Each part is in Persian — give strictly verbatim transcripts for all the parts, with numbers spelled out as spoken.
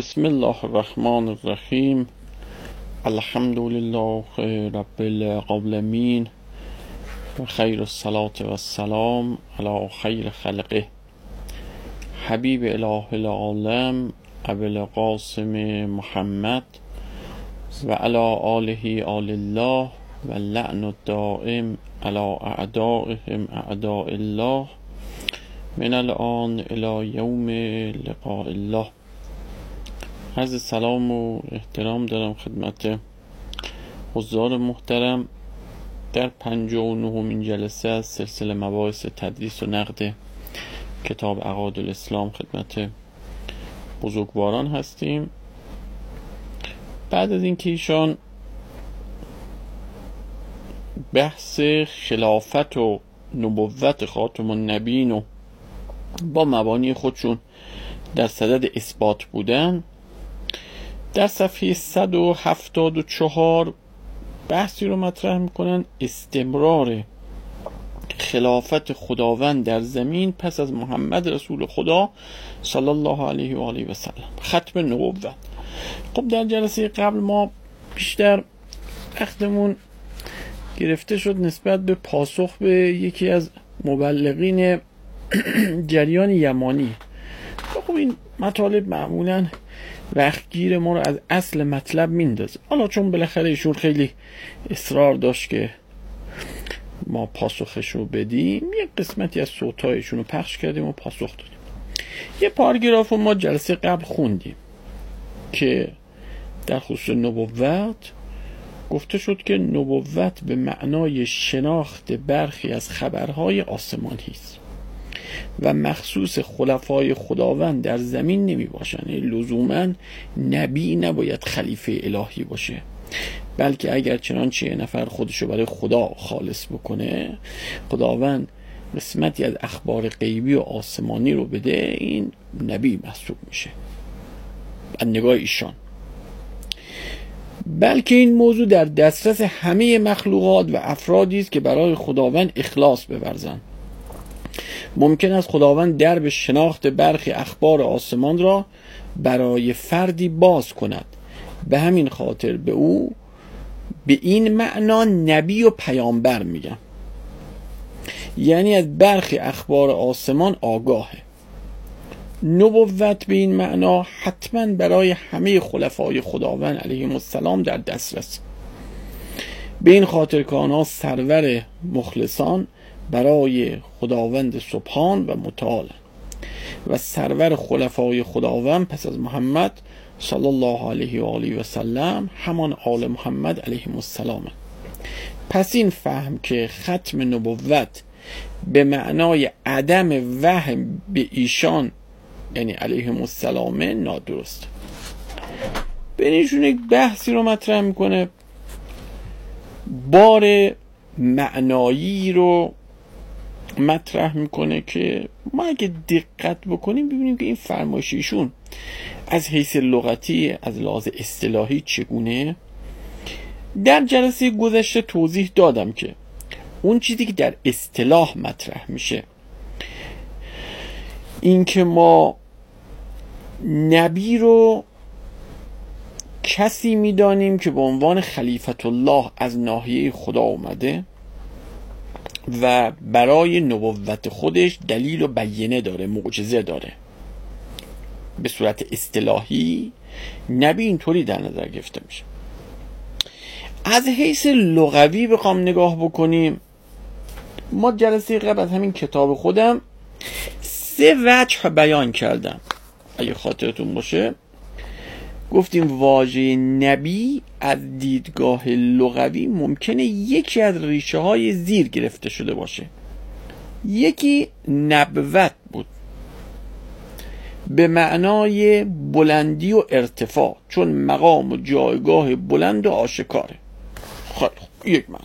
بسم الله الرحمن الرحیم. الحمد لله رب العالمین و خیر الصلاة و السلام علی خیر خلقه حبیب اله العالم ابی القاسم محمد و علی آله آل الله و لعن الدائم علی اعدائهم اعداء الله من الان الی یوم لقاء الله. عرض سلام و احترام دارم خدمت حضار محترم در پنجاه و نهمین جلسه از سلسله مباحث تدریس و نقد کتاب عقاید الاسلام خدمت بزرگواران هستیم. بعد از اینکه ایشان بحث خلافت و نبوت خاتم النبیین و با مبانی خودشون در صدد اثبات بودن، در صفحه صد و هفتاد و چهار بحثی رو مطرح میکنن: استمرار خلافت خداوند در زمین پس از محمد رسول خدا صلی الله علیه و آله و سلم، ختم نبوت. خب در جلسه قبل ما بیشتر وقتمون گرفته شد نسبت به پاسخ به یکی از مبلغین جریان یمانی. خب این مطالب معمولاً وقتگیر ما رو از اصل مطلب میندازه. حالا چون بالاخره ایشون خیلی اصرار داشت که ما پاسخش رو بدیم، یک قسمتی از صوتایشون رو پخش کردیم و پاسخ دادیم. یه پاراگراف رو ما جلسه قبل خوندیم که در خصوص نبوت گفته شد که نبوت به معنای شناخت برخی از خبرهای آسمانی است و مخصوص خلفای خداوند در زمین نمی باشند. لزوما نبی نباید خلیفه الهی باشه، بلکه اگر چنانچه یه نفر خودشو برای خدا خالص بکنه، خداوند قسمتی از اخبار غیبی و آسمانی رو بده، این نبی محسوب میشه از نگاه ایشان. بلکه این موضوع در دسترس همه مخلوقات و افرادی است که برای خداوند اخلاص بورزند. ممکن است خداوند درب شناخت برخی اخبار آسمان را برای فردی باز کند، به همین خاطر به او به این معنا نبی و پیامبر میگن، یعنی از برخی اخبار آسمان آگاهه. نبوت به این معنا حتما برای همه خلفای خداوند علیهم السلام در دسترس، به این خاطر که آنها سرور مخلصان برای خداوند سبحان و متعال و سرور خلفای خداوند پس از محمد صلی الله علیه و آله و سلم همان آل محمد علیهم السلام. پس این فهم که ختم نبوت به معنای عدم وهم به ایشان یعنی علیهم السلام نادرست. بینشون یک بحثی رو مطرح میکنه، بار معنایی رو مطرح میکنه که ما اگه دقت بکنیم ببینیم که این فرمایشیشون از حیث لغتی از لحاظ اصطلاحی چگونه. در جلسه گذشته توضیح دادم که اون چیزی که در اصطلاح مطرح میشه این که ما نبی رو کسی میدانیم که به عنوان خلیفت الله از ناحیه خدا اومده و برای نبوت خودش دلیل و بینه داره، معجزه داره. به صورت اصطلاحی نبی اینطوری در نظر گرفته میشه. از حیث لغوی بخوام نگاه بکنیم، ما جلسه قبل از همین کتاب خودم سه وجه بیان کردم، اگه خاطرتون باشه. گفتیم واژه نبی از دیدگاه لغوی ممکنه یکی از ریشه های زیر گرفته شده باشه. یکی نبوت بود به معنای بلندی و ارتفاع، چون مقام و جایگاه بلند و آشکاره. خیلی خوب، یک معنا.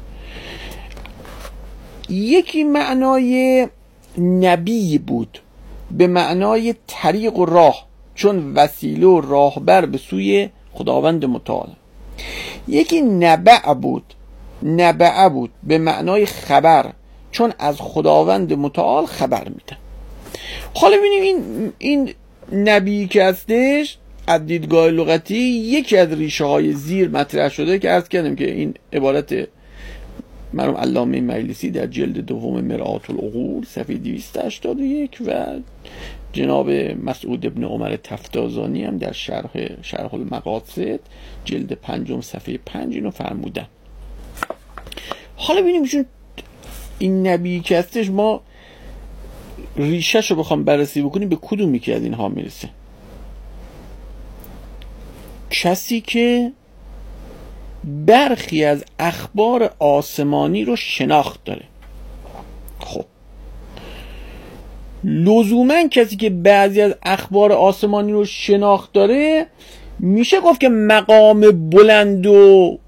یکی معنای نبی بود به معنای طریق و راه، چون وسیله و راهبر به سوی خداوند متعال. یکی نبع بود نبع بود به معنای خبر، چون از خداوند متعال خبر میده. حالا ببینیم این این نبی که هستش از دیدگاه لغتی یکی از ریشه های زیر مطرح شده که عرض کردم که این عبارت مرحوم علامه مجلسی در جلد دوم مرآت العقول صفحه دویست و هشتاد و یک و جناب مسعود ابن عمر تفتازانی هم در شرح شرح المقاصد جلد پنجم صفحه پنج اینو فرمودن. حالا ببینیم چون این نبی که هستش ما ریشه‌شو بخوام بررسی بکنیم به کدوم یکی از اینها میرسه؟ کسی که برخی از اخبار آسمانی رو شناخت داره. خب لزوما کسی که بعضی از اخبار آسمانی رو شناخت داره میشه گفت که مقام بلند و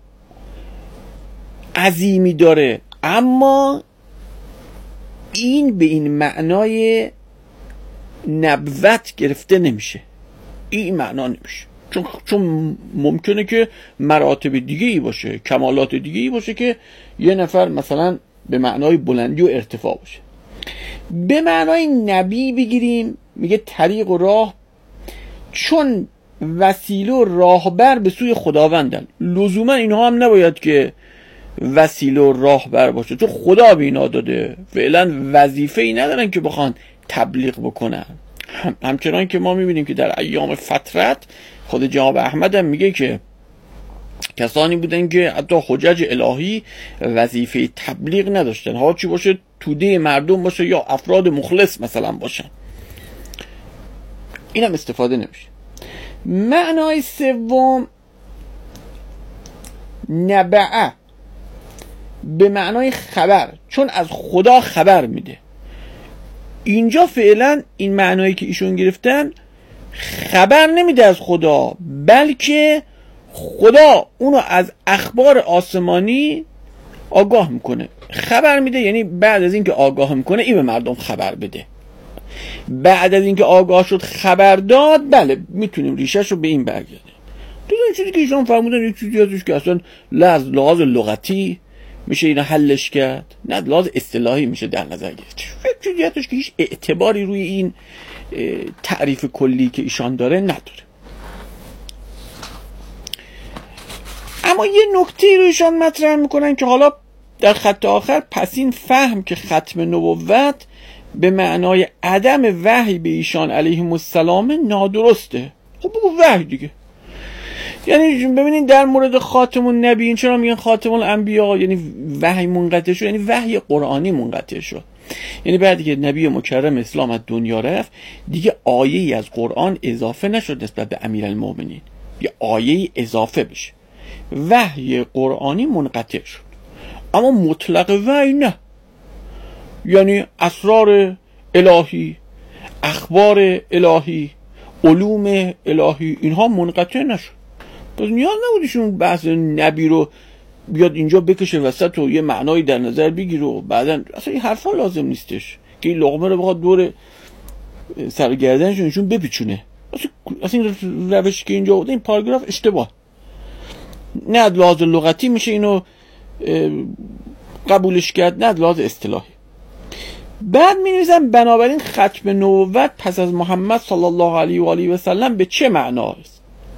عظیمی داره، اما این به این معنای نبوت گرفته نمیشه. این معنا نمیشه، چون چون ممکنه که مراتب دیگه ای باشه، کمالات دیگه ای باشه که یه نفر مثلا به معنای بلندی و ارتفاع باشه. به معنای نبی بگیریم میگه طریق و راه، چون وسیله و راهبر به سوی خداوندن. لزوما اینها هم نباید که وسیله و راهبر باشه، چون خدا به اینا داده، فعلا وظیفه ای ندارن که بخوان تبلیغ بکنن. هم همچنان که ما میبینیم که در ایام فترت خود جناب احمد هم میگه که کسانی بودن که حتی حجج الهی وظیفه تبلیغ نداشتن، ها چی باشه توده مردم باشه یا افراد مخلص مثلا باشن. این هم استفاده نمیشه. معنای سوم نبعه به معنای خبر، چون از خدا خبر میده. اینجا فعلا این معنایی که ایشون گرفتن خبر نمیده از خدا، بلکه خدا اونو از اخبار آسمانی آگاه میکنه. خبر میده یعنی بعد از اینکه آگاه میکنه این به مردم خبر بده. بعد از اینکه آگاه شد خبر داد، بله میتونیم ریشه‌شو به این برگرده. دیگه این چیزی که ایشون فرمودن یک چیزی هستش که اصلا لحظ لحاظ لغتی میشه اینا حلش کرد، نه لحاظ اصطلاحی میشه در نظر گرفت. یک چیزی هستش که هیچ اعتباری روی این تعریف کلی که ایشان داره نداره. اما یه نکته رو ایشان مطرح میکنن که حالا در خط آخر پس این فهم که ختم نبوت به معنای عدم وحی به ایشان علیهم السلام نادرسته. خب بگو وحی دیگه. یعنی ببینید در مورد خاتم النبیین چرا میگن خاتم الانبیا؟ یعنی وحی منقطع شد، یعنی وحی قرآنی منقطع شد. یعنی بعدی که نبی مکرم اسلام از دنیا رفت دیگه آیه‌ای از قرآن اضافه نشد نسبت به امیرالمومنین، یه آیه‌ای اضافه بشه. وحی قرآنی منقطع شد، اما مطلق وحی نه. یعنی اسرار الهی، اخبار الهی، علوم الهی اینها منقطع نشد. پس نیاز نبودیشون بحث نبی رو بیاد اینجا بکشه وسط و یه معنایی در نظر بگیره و بعدن اصلا این حرفا لازم نیستش که این لقمه رو بخواد دور سرگردنشون ایشون بپیچونه. اصلا این روشی که اینجا بوده این پاراگراف اشتباه، نه لحاظ لغتی میشه اینو قبولش کرد، نه لحاظ اصطلاحی. بعد می نویسن بنابراین ختم نبوت پس از محمد صلی الله علیه و آله و سلم به چه معناست؟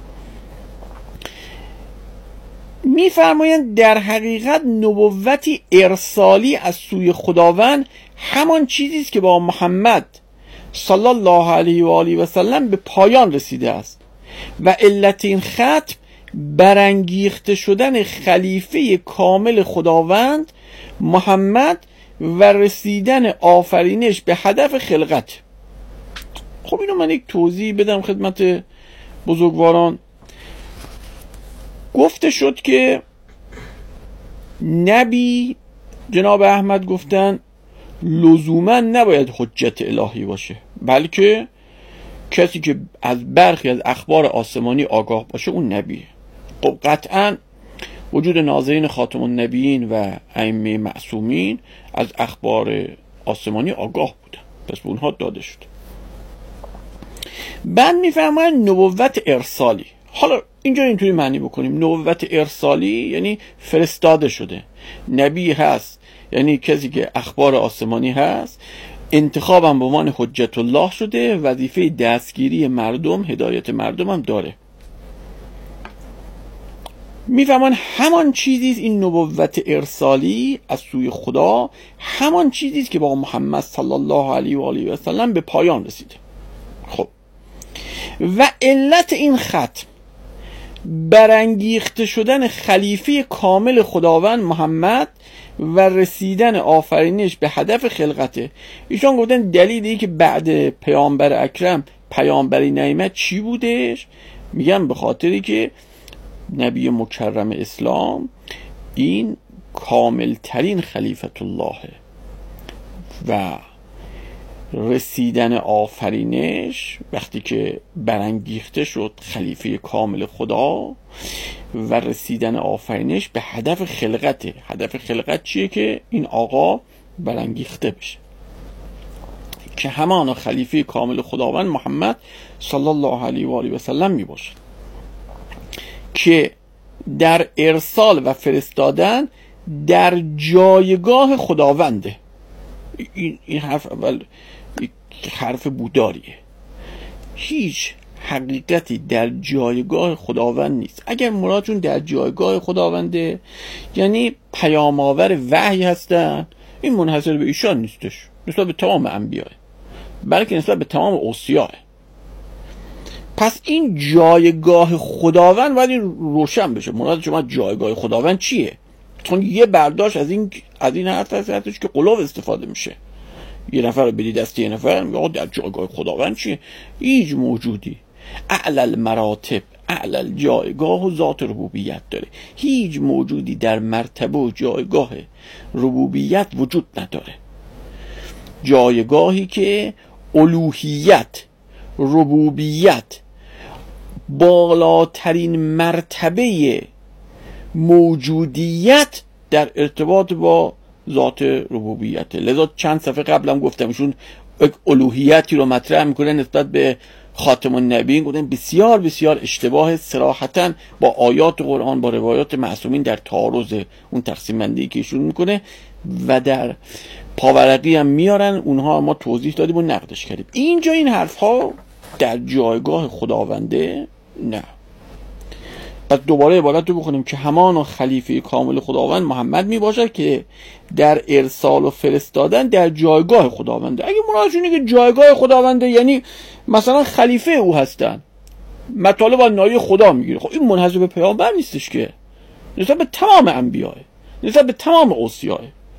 می فرمایند در حقیقت نبوتی ارسالی از سوی خداوند همان چیزی است که با محمد صلی الله علیه و آله و سلم به پایان رسیده است و علت این ختم برانگیخته شدن خلیفه کامل خداوند محمد و رسیدن آفرینش به هدف خلقت. خب اینو من یک توضیح بدم خدمت بزرگواران. گفته شد که نبی جناب احمد گفتن لزوما نباید حجت الهی باشه، بلکه کسی که از برخی از اخبار آسمانی آگاه باشه اون نبیه. خب قطعا وجود ناظرین خاتم النبیین و ائمه معصومین از اخبار آسمانی آگاه بودن، پس به اونها داده شد. بعد میفرمایند نبوت ارسالی. حالا اینجا اینطوری معنی بکنیم نبوت ارسالی یعنی فرستاده شده. نبی هست یعنی کسی که اخبار آسمانی هست، انتخابم به عنوان حجت الله شده، وظیفه دستگیری مردم، هدایت مردم هم داره. میفهمان همان چیزیست این نبوت ارسالی از سوی خدا، همان چیزیست که با محمد صلی الله علیه و آله و سلم به پایان رسیده. خب و علت این ختم برانگیخته شدن خلیفه کامل خداوند محمد و رسیدن آفرینش به هدف خلقته. ایشان گفتن دلیلی که بعد پیامبر اکرم پیامبری نیامد چی بودش؟ میگن به خاطری که نبی مکرم اسلام این کامل ترین خلیفت اللهه و رسیدن آفرینش وقتی که برانگیخته شد خلیفه کامل خدا و رسیدن آفرینش به هدف خلقته. هدف خلقت چیه؟ که این آقا برانگیخته بشه که همان خلیفه کامل خداوند محمد صلی الله علیه و آله و سلم می باشه که در ارسال و فرستادن در جایگاه خداونده. این, این حرف اول حرف بوداریه. هیچ حقیقتی در جایگاه خداوند نیست. اگر مرادشون در جایگاه خداونده یعنی پیام آور وحی هستن، این منحصر به ایشان نیستش، نسبت به تمام انبیاء، بلکه نسبت به تمام اوصیاء. پس این جایگاه خداوند باید روشن بشه. مراد شما جایگاه خداوند چیه؟ چون یه برداشت از این از این حرف هستش که قلوب استفاده میشه. یه نفر رو بدی دست یه نفر میگه در جایگاه خداوند چیه؟ هیچ موجودی اعلى مراتب اعلى جایگاه و ذات ربوبیت داره. هیچ موجودی در مرتبه و جایگاه ربوبیت وجود نداره. جایگاهی که الوهیت، ربوبیت، بالاترین مرتبه موجودیت در ارتباط با ذات ربوبیت. لذا چند صفحه قبلم گفتم ایشون الوهیتی رو مطرح میکنه نسبت به خاتم النبیین، گفتن بسیار بسیار اشتباه صراحتاً با آیات قرآن، با روایات معصومین در تعارض اون تقسیم بندی که ایشون میکنه و در پاورقی هم میارن، اونها ما توضیح دادیم و نقدش کردیم. اینجا این حرف ها در جایگاه خداونده نه. پس دوباره عبارت رو بخونیم که همان خلیفه کامل خداوند محمد می باشد که در ارسال و فرستادن در جایگاه خداونده. اگه مرادشونه که جایگاه خداونده یعنی مثلا خلیفه او هستن، مطالب از نایه خدا میگیره، خب این منحصر به پیامبر نیستش که، نسبت به تمام انبیاء، نسبت به تمام اوصیاء.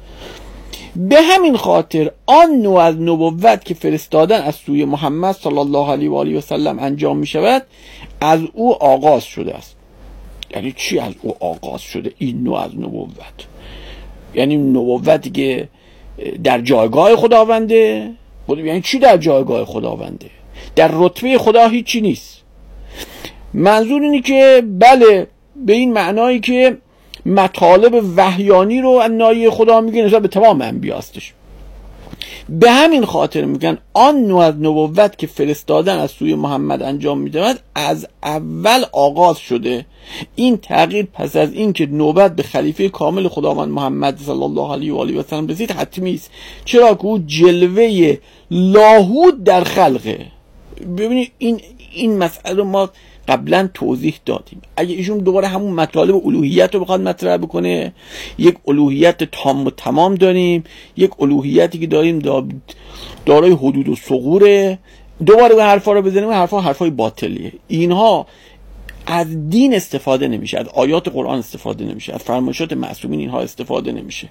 به همین خاطر آن نوع از نبوت که فرستادن از سوی محمد صلی الله علیه و آله و سلم انجام می شود از او آغاز شده است. یعنی چی از او آغاز شده این نوع از نبوت؟ یعنی نبوتی که در جایگاه خداونده. یعنی چی در جایگاه خداونده؟ در رتبه خدا هیچی نیست. منظور اینه که بله به این معنایی که مطالب وحیانی رو از نایه خدا میگه نسبت به تمام انبیا هستش. به همین خاطر میگن آن نوع از نبوت که فرستادن از سوی محمد انجام میدهد از اول آغاز شده. این تغییر پس از این که نوبت به خلیفه کامل خداوند محمد صلی الله علیه و آله و سلم رسید حتمی است، چرا که او جلوه لاهوت در خلقه. ببینید این این مسئله ما قبلا توضیح دادیم. اگه ایشون دوباره همون مطالب الوهیت رو بخواد مطرح بکنه، یک الوهیت تام و تمام داریم، یک الوهیتی که داریم دارای حدود و ثغوره، دوباره اون حرفا رو بزنیم، حرفا حرفای باطلیه. اینها از دین استفاده نمیشه، از آیات قرآن استفاده نمیشه، از فرمایشات معصومین اینها استفاده نمیشه،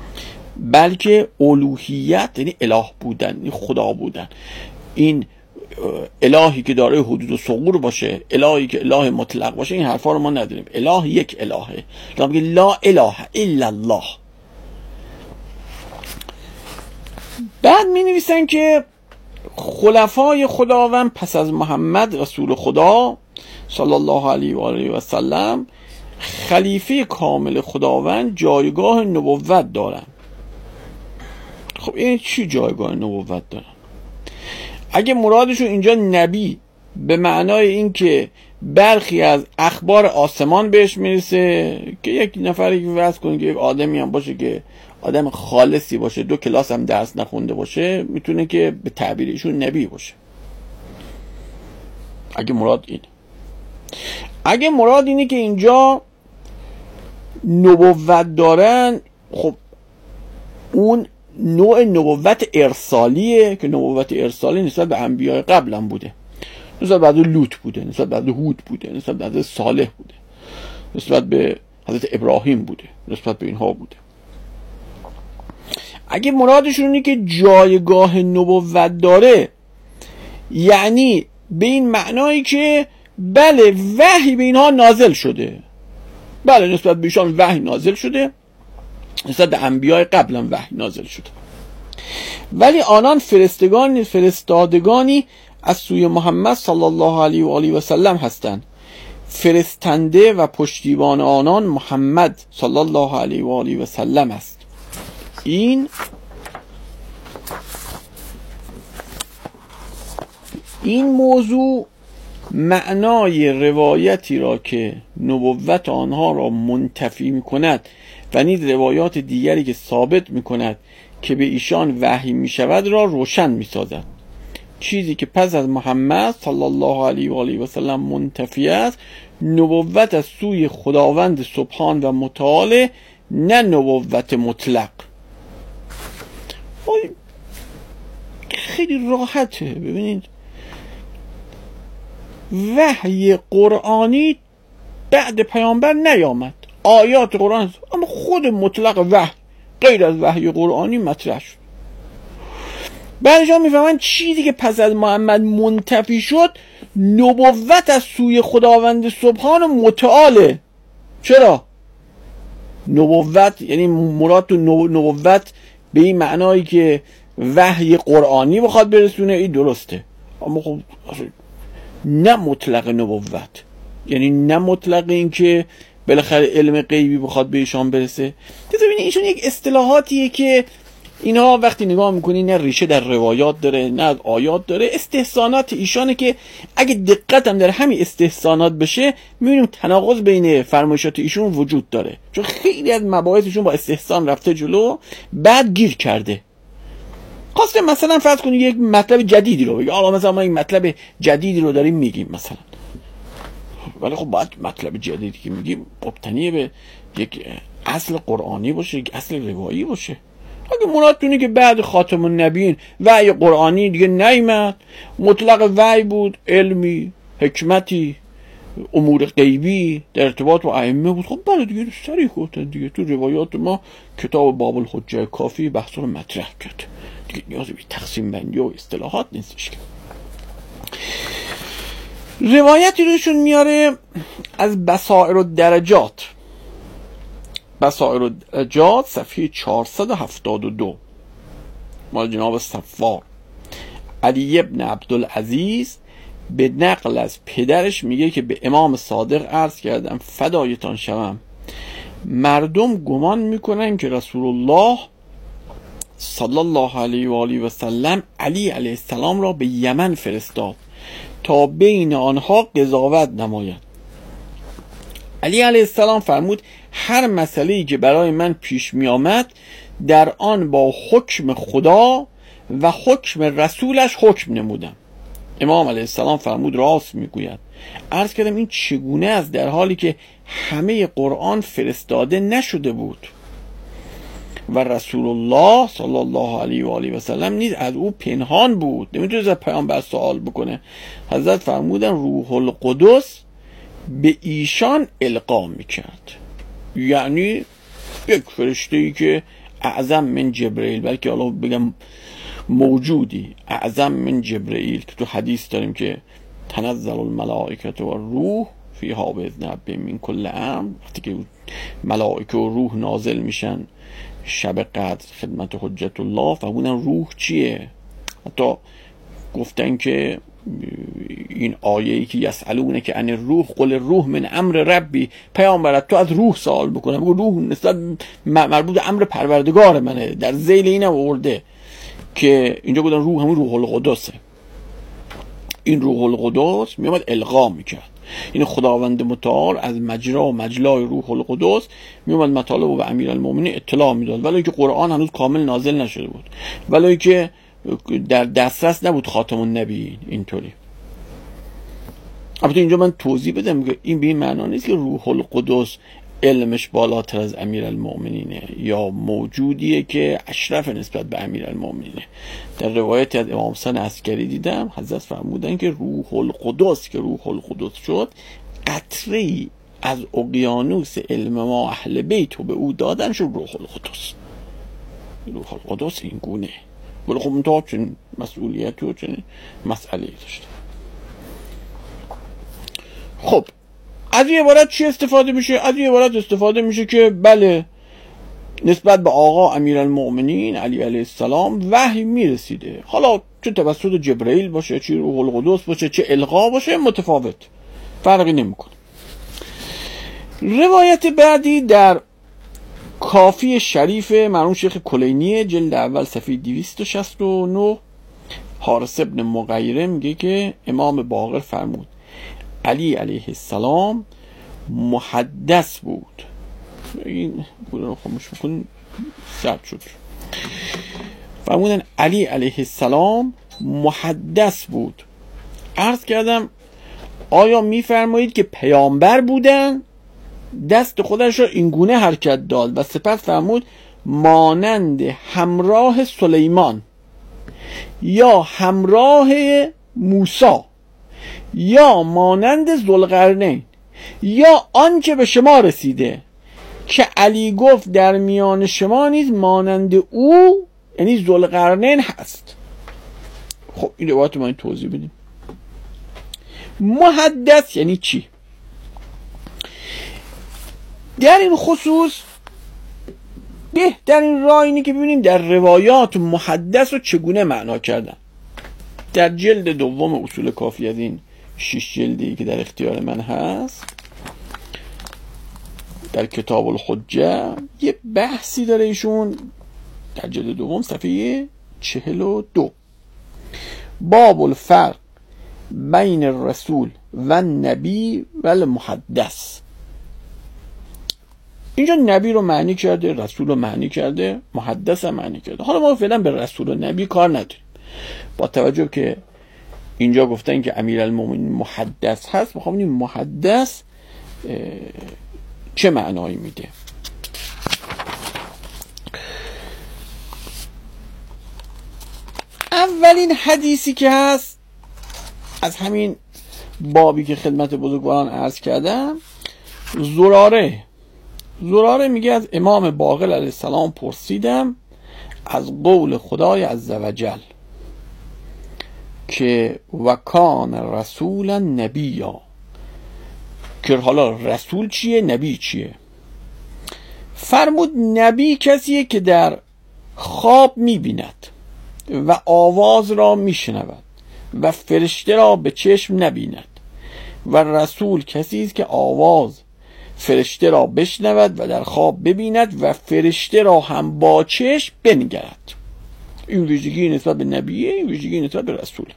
بلکه الوهیت یعنی اله بودن، یعنی خدا بودن. این الهی که داره حدود و ثغور باشه، الهی که اله مطلق باشه، این حرفا رو ما نداریم. اله یک الهه، لا میگه لا اله الا الله. بعد می نویسن که خلفای خداوند پس از محمد رسول خدا صلی الله علیه و آله و سلم خلیفه کامل خداوند جایگاه نبوت دارن. خب این چی جایگاه نبوت دارن؟ اگه مرادشون اینجا نبی به معنای این که برخی از اخبار آسمان بهش میرسه، که یک نفری که واسه کنه که یک آدمی هم باشه که آدم خالصی باشه، دو کلاس هم درس نخونده باشه، میتونه که به تعبیر ایشون نبی باشه، اگه مراد اینه. اگه مراد اینه که اینجا نبوت دارن، خب اون نوع نبوت ارسالیه که نبوت ارسالی نسبت به انبیاء قبل هم بوده، نسبت به حضرت لوط بوده، نسبت به حضرت هود بوده، نسبت به حضرت صالح بوده، نسبت به حضرت ابراهیم بوده، نسبت به اینها بوده. اگه مرادشون اینه که جایگاه نبوت داره، یعنی به این معنایی که بله وحی به اینها نازل شده، بله نسبت به ایشان وحی نازل شده، نسبت به انبیاء قبل هم وحی نازل شده، ولی آنان فرستگان فرستادگانی از سوی محمد صلی الله علیه و آله و سلم هستند. فرستنده و پشتیبان آنان محمد صلی الله علیه و آله و سلم است. این این موضوع معنای روایتی را که نبوت آنها را منتفی می کند و نیز روایات دیگری که ثابت می کند که به ایشان وحی می شود را روشن می سازد. چیزی که پس از محمد صلی الله علیه و آله و سلم منتفی است، نبوت از سوی خداوند سبحان و متعال، نه نبوت مطلق. خیلی راحته. ببینید وحی قرآنی بعد پیامبر نیامد، آیات قرآن، اما خود مطلق وحی غیر از وحی قرآنی مطرح شد. بعدش هم میفهمن چیزی که پس از محمد منتفی شد نبوت از سوی خداوند سبحان و متعاله. چرا؟ نبوت یعنی مراد تو نبوت به این معنایی که وحی قرآنی بخواد برسونه، این درسته، اما خب نه مطلق نبوت، یعنی نه مطلق این که بالاخره علم غیبی بخواد به ایشان برسه. ببینید ایشون یک اصطلاحاتیه که اینا وقتی نگاه میکنی نه ریشه در روایات داره نه از آیات داره، استحسانات ایشانه که اگه دقت هم در همین استحسانات بشه میبینیم تناقض بین فرمایشات ایشون وجود داره، چون خیلی از مباحثشون با استحسان رفته جلو بعد گیر کرده. خواسته مثلا فرض کنید یک مطلب جدیدی رو بگه، آقا مثلا ما این مطلب جدیدی رو داریم میگیم مثلا، ولی خب باید مطلب جدیدی که میگیم مبتنی به یک اصل قرآنی باشه، یک اصل روایی باشه. اگه مراد دونه که بعد خاتم النبیین وحی قرآنی دیگه نیامد، مطلق وحی بود، علمی، حکمتی، امور غیبی در ارتباط با ائمه بود، خب بله دیگه صریح گفتن دیگه. تو روایات ما کتاب باب الحجه کافی بحث رو مطرح کرد دیگه، نیازی به تقسیم بندی و اصطلاحات نیستش. که روایتی روشون میاره از بصائر الدرجات، بصائر الدرجات صفحه چهارصد و هفتاد و دو، مال جناب صفار. علی ابن عبدالعزیز به نقل از پدرش میگه که به امام صادق عرض کردم فدایتان شوم، مردم گمان میکنن که رسول الله صلی الله علیه و آله و سلم علی علیه السلام را به یمن فرستاد تا بین آنها قضاوت نماید. علی علیه السلام فرمود هر مسئله‌ای که برای من پیش می آمد در آن با حکم خدا و حکم رسولش حکم نمودم. امام علیه السلام فرمود راست میگوید. عرض کردم این چگونه است در حالی که همه قرآن فرستاده نشده بود و رسول الله صلی الله علیه و آله و سلم نیز از او پنهان بود، نمیتونه از پیامبر سوال بکنه. حضرت فرمودن روح القدس به ایشان القا میکرد، یعنی یک فرشته ای که اعظم من جبرئیل، بلکه حالا بگم موجودی اعظم من جبرئیل، که تو حدیث داریم که تنزل الملائکه و روح فیها باذن ربهم من کل امر، وقتی که ملائکه و روح نازل میشن شب قدر خدمت حجت الله، فرمودن روح چیه؟ حتی گفتن که این آیه‌ای که یسألونه که ان روح قل روح من امر ربی، پیامبر تو از روح سوال بکنه، بگو روح نسبت مربوط امر پروردگار منه، در ذیل اینم آورده که اینجا بودن روح همون روح القدسه. این روح القدس میامد القا میکرد. این خداوند متعال از مجرا و مجلای روح القدس میومد مطالب رو به امیرالمومنین اطلاع میداد، ولی که قرآن هنوز کامل نازل نشده بود، ولی که در دسترس نبود خاتم النبیین. اینطوری البته اینجا من توضیح بدم که این به این معنا نیست که روح القدس علمش بالاتر از امیرالمومنینه یا موجودیه که اشرف نسبت به امیرالمومنینه. در روایت از امام حسین عسکری دیدم حضرت فرمودن که روح القدس که روح القدس شد، قطره‌ای از اقیانوس علم ما اهل بیت به او دادن شد روح القدس. روح القدس این گونه، ولی خب اونتا چون مسئولیت و چون مسئله داشته. خب از این عبارت چی استفاده میشه؟ از این عبارت استفاده میشه که بله نسبت به آقا امیرالمؤمنین علی علیه السلام وحی میرسیده، حالا چه توسط جبرئیل باشه، چه روح القدس باشه، چه القا باشه، متفاوت، فرقی نمیکنه. روایت بعدی در کافی شریف مرحوم شیخ کلینی جلد اول صفحه دویست و شصت و نه، حارث ابن مغیره میگه که امام باقر فرمود علی علیه السلام محدث بود. این رو خاموش بکن، سرد شد. فرمودن علی علیه السلام محدث بود. عرض کردم آیا میفرمایید که پیامبر بودن؟ دست خودش را اینگونه حرکت داد و سپس فرمود مانند همراه سلیمان یا همراه موسی یا مانند ذوالقرنین یا آنچه به شما رسیده که علی گفت در میان شما نیز مانند او یعنی ذوالقرنین هست. خب این روایت ما این توضیح بدیم. محدث یعنی چی؟ در این خصوص بهترین راه اینه که ببینیم در روایات محدث رو چگونه معنا کردن. در جلد دوم اصول کافی از این شش جلدی که در اختیار من هست، در کتاب الحجه یه بحثی داره ایشون در جلد دوم صفحه چهل و دو، باب الفرق بین الرسول و نبی و المحدث. اینجا نبی رو معنی کرده، رسول رو معنی کرده، محدث رو معنی کرده. حالا ما فعلا به رسول و نبی کار نداریم، با توجه که اینجا گفتن که امیرالمومنین محدث هست، میخوام ببینیم محدث چه معنایی میده. اولین حدیثی که هست از همین بابی که خدمت بزرگواران عرض کردم، زراره زراره میگه از امام باقر علیه السلام پرسیدم از قول خدای عزوجل که وکان رسولا نبیا، که حالا رسول چیه نبی چیه؟ فرمود نبی کسیه که در خواب میبیند و آواز را میشنود و فرشته را به چشم نبیند، و رسول کسی است که آواز فرشته را بشنود و در خواب ببیند و فرشته را هم با چشم بنگرد. این ویژگی نسبت به نبیه، این ویژگی نسبت به رسول.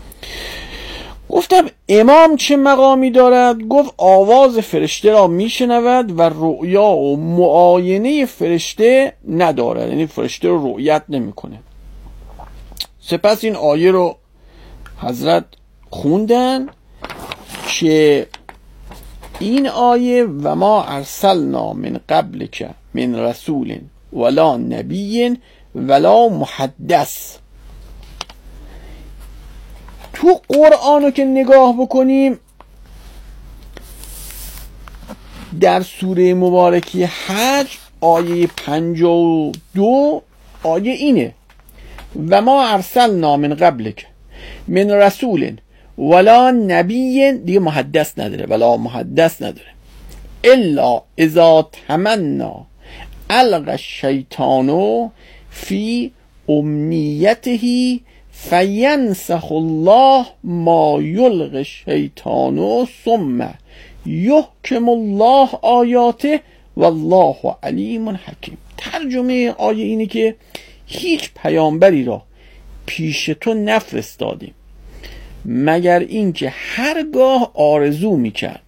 گفتم امام چه مقامی دارد؟ گفت آواز فرشته را میشنود و رؤیا و معاینه فرشته ندارد، یعنی فرشته رو رؤیت نمیکنه. سپس این آیه رو حضرت خوندن که این آیه و ما ارسلنا من قبل که من رسول ولا نبی ولا محدث. تو قرآن رو که نگاه بکنیم در سوره مبارکی حج آیه پنجاه و دو آیه اینه و ما ارسلنا من قبلک من رسول ولا نبی، دیگه محدث نداره، ولا محدث نداره، الا اذا تمنا القى الشیطان فی امنیته فینسخ الله ما یلقی الشیطان ثم یحکم الله آیاته والله علیم حکیم. ترجمه آیه اینه که هیچ پیامبری را پیش تو نفرستادیم مگر اینکه هرگاه آرزو میکرد،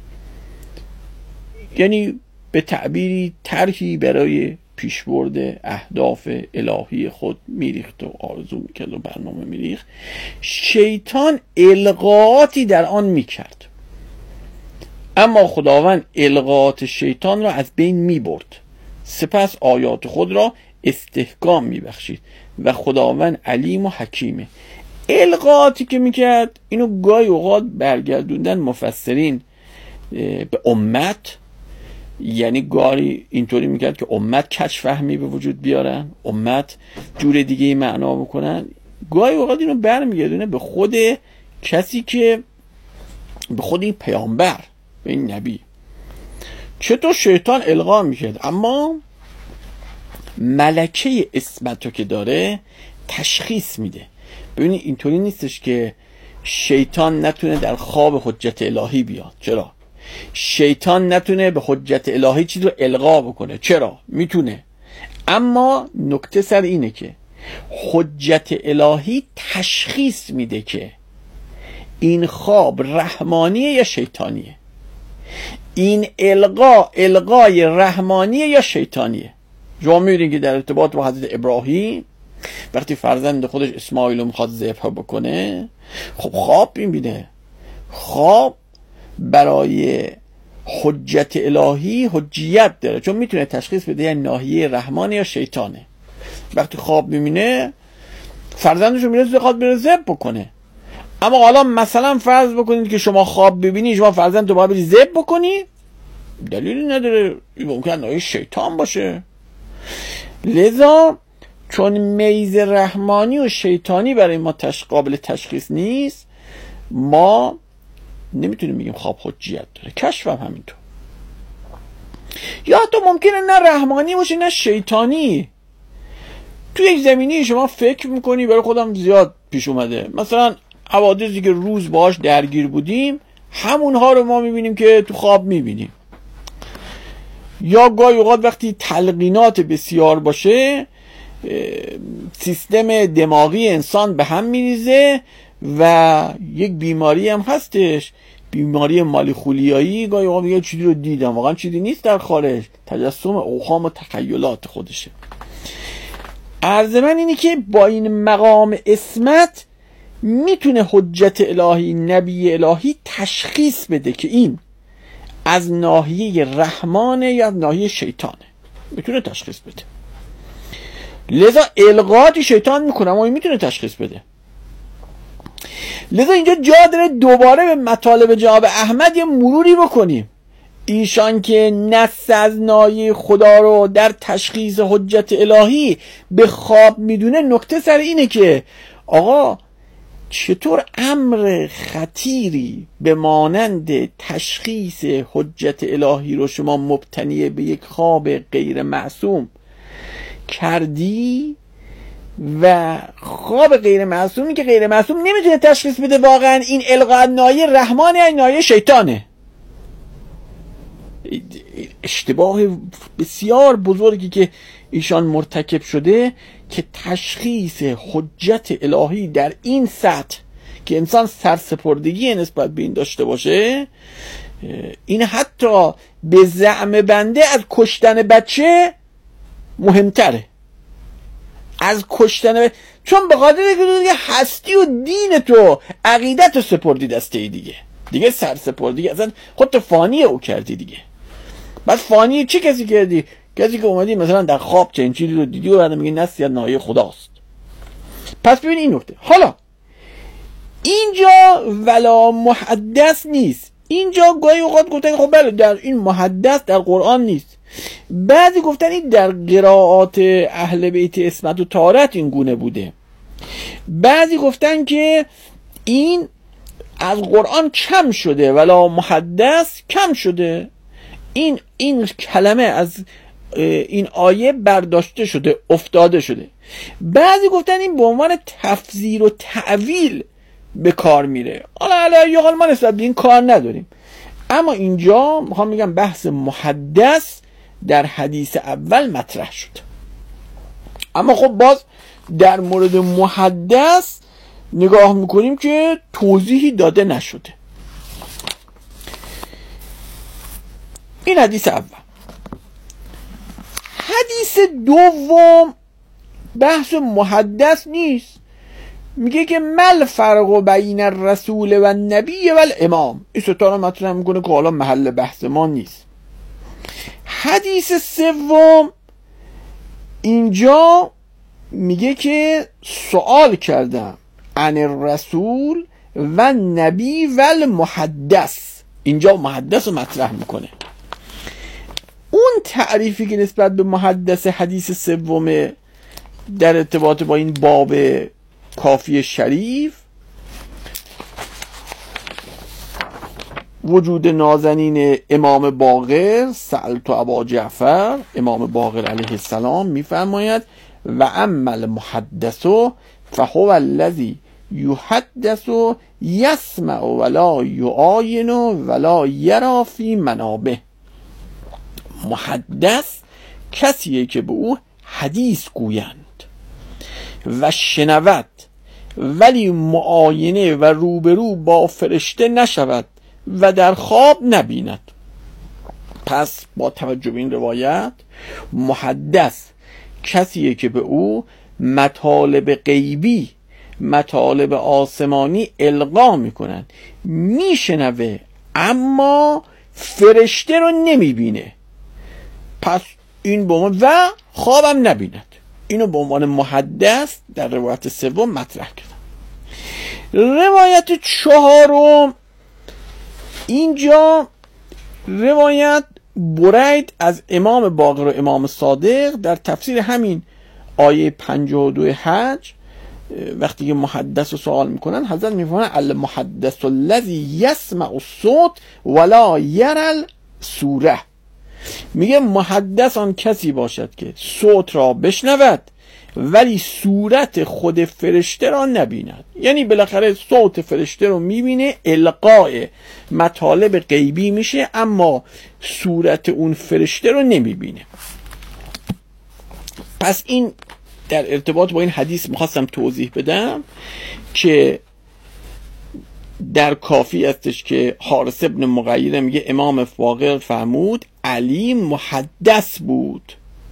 یعنی به تعبیری طرحی برای پیشبرد اهداف الهی خود میریخت و آرزو میکرد و برنامه میریخت، شیطان القاءاتی در آن میکرد، اما خداوند القاءات شیطان را از بین میبرد، سپس آیات خود را استحکام میبخشید و خداوند علیم و حکیمه. القاءاتی که میکرد اینو گاهی اوقات برگردوندن مفسرین به امت، یعنی گاهی اینطوری میکرد که امت کج فهمی به وجود بیارن، امت جور دیگه ای معنا بکنن. گاهی اوقات اینو برمیگردونه به خود کسی که به خود این پیامبر، به این نبی. چطور شیطان القا میکرد، اما ملکه اسمتو که داره تشخیص میده. ببینید اینطوری نیستش که شیطان نتونه در خواب حجت الهی بیاد. چرا؟ شیطان نتونه به حجت الهی چیز رو القا بکنه. چرا؟ میتونه، اما نکته سر اینه که حجت الهی تشخیص میده که این خواب رحمانیه یا شیطانیه، این القا القای رحمانیه یا شیطانیه. شما میبینید که در ارتباط با حضرت ابراهیم وقتی فرزند خودش اسماعیل رو میخواد ذبح بکنه، خب خواب میبینه. خواب برای حجت الهی حجیت داره، چون میتونه تشخیص بده یعنی ناحیه رحمانه یا شیطانه. وقتی خواب میبینه فرزندش رو میره خواهد بره ذبح بکنه، اما حالا مثلا فرض بکنید که شما خواب ببینی شما فرزند رو باید بری ذبح بکنی، دلیلی نداره، ممکنه ناحیه شیطان باشه. لذا چون میز رحمانی و شیطانی برای ما تش... قابل تشخیص نیست، ما نمیتونیم بگیم خواب حجیت داره. کشف هم همینطور. یا حتی ممکنه نه رحمانی باشه نه شیطانی. توی یک زمینی شما فکر میکنی، برای خودم زیاد پیش اومده، مثلا حوادثی که روز باهاش درگیر بودیم همونها رو ما میبینیم که تو خواب میبینیم. یا گاهی اوقات وقتی تلقینات بسیار باشه سیستم دماغی انسان به هم میریزه و یک بیماری هم هستش، بیماری مالیخولیایی. گاهی اوقات یه چیزی رو دیدم، واقعا چیزی نیست در خارج، تجسم اوهام و تخیلات خودشه. عرض من اینی که با این مقام اسمت میتونه حجت الهی، نبی الهی تشخیص بده که این از ناحیه رحمانه یا از ناحیه شیطانه، میتونه تشخیص بده. لذا القاءاتی شیطان میکنه اما این میتونه تشخیص بده. لذا اینجا جا داره دوباره به مطالب جناب احمد یه مروری بکنیم. ایشان که نص از ناحیه خدا رو در تشخیص حجت الهی به خواب میدونه، نکته سر اینه که آقا چطور امر خطیری به مانند تشخیص حجت الهی رو شما مبتنی به یک خواب غیر معصوم کردی و خواب غیر معصومی که غیر معصوم نمیتونه تشخیص بده واقعا این القاء ناحیه رحمانه یا ناحیه شیطانه. اشتباه بسیار بزرگی که ایشان مرتکب شده که تشخیص حجت الهی در این سطح که انسان سرسپردگی نسبت به این داشته باشه، این حتی به زعم بنده از کشتن بچه مهمتره، از کشتن بچه، چون به خاطر اینکه هستی و دین تو عقیدت رو سپردی دسته دیگه، دیگه سرسپردگی اصلا خودت فانی او کردی دیگه. بس فانی چی کسی کردی؟ کسی که اومدی مثلا در خواب چنین چیزی رو دیدی و بعد میگه نص یا ناحیه خداست. پس ببین این نکته. حالا اینجا ولا محدث نیست، اینجا گاهی اوقات گفتن خب بله در این محدث در قرآن نیست، بعضی گفتن این در قرائات اهل بیت اسمت و طهارت این گونه بوده، بعضی گفتن که این از قرآن کم شده، ولا محدث کم شده، این این کلمه از این آیه برداشته شده، افتاده شده. بعضی گفتن این به عنوان تفسیر و تعویل به کار میره. حالا علیه حال ما نسبت به این کار نداریم، اما اینجا میخوام میگم بحث محدث در حدیث اول مطرح شد. اما خب باز در مورد محدث نگاه میکنیم که توضیحی داده نشده. این حدیث اول. حدیث دوم بحث محدث نیست، میگه که مل فرق بین الرسول و النبی و الامام. این ستا رو مطرح میکنه که حالا محل بحث ما نیست. حدیث سوم اینجا میگه که سوال کردم عن الرسول و النبی و المحدث. اینجا محدث رو مطرح میکنه. اون تعریفی که نسبت به محدث حدیث سومه در ارتباط با این باب کافی شریف، وجود نازنین امام باقر سألت ابا جعفر، امام باقر علیه السلام میفرماید و اما المحدث فهو الذی یحدث یسمع ولا یعاین ولا یرا فی منابه. محدث کسیه که به او حدیث گویند و شنود ولی معاینه و روبرو با فرشته نشود و در خواب نبیند. پس با توجه به این روایت، محدث کسیه که به او مطالب غیبی، مطالب آسمانی القا میکنن، میشنوه اما فرشته رو نمیبینه. پس این به عنوان و خوابم نبیند، اینو به عنوان محدث در روایت سوم مطرح کردم. روایت چهارم اینجا روایت برید از امام باقر و امام صادق در تفسیر همین آیه پنجاه و دو حج، وقتی که محدث رو سوال میکنن، حضرت میفرمایند المحدث الذی یسمع الصوت ولا یرى الصوره. میگه محدث آن کسی باشد که صوت را بشنود ولی صورت خود فرشته را نبیند. یعنی بالاخره صوت فرشته رو میبینه، القاء مطالب غیبی میشه اما صورت اون فرشته رو نمیبینه. پس این در ارتباط با این حدیث میخواستم توضیح بدم که در کافی استش که حارث ابن مغیره میگه امام باقر فرمود علی محدث بود.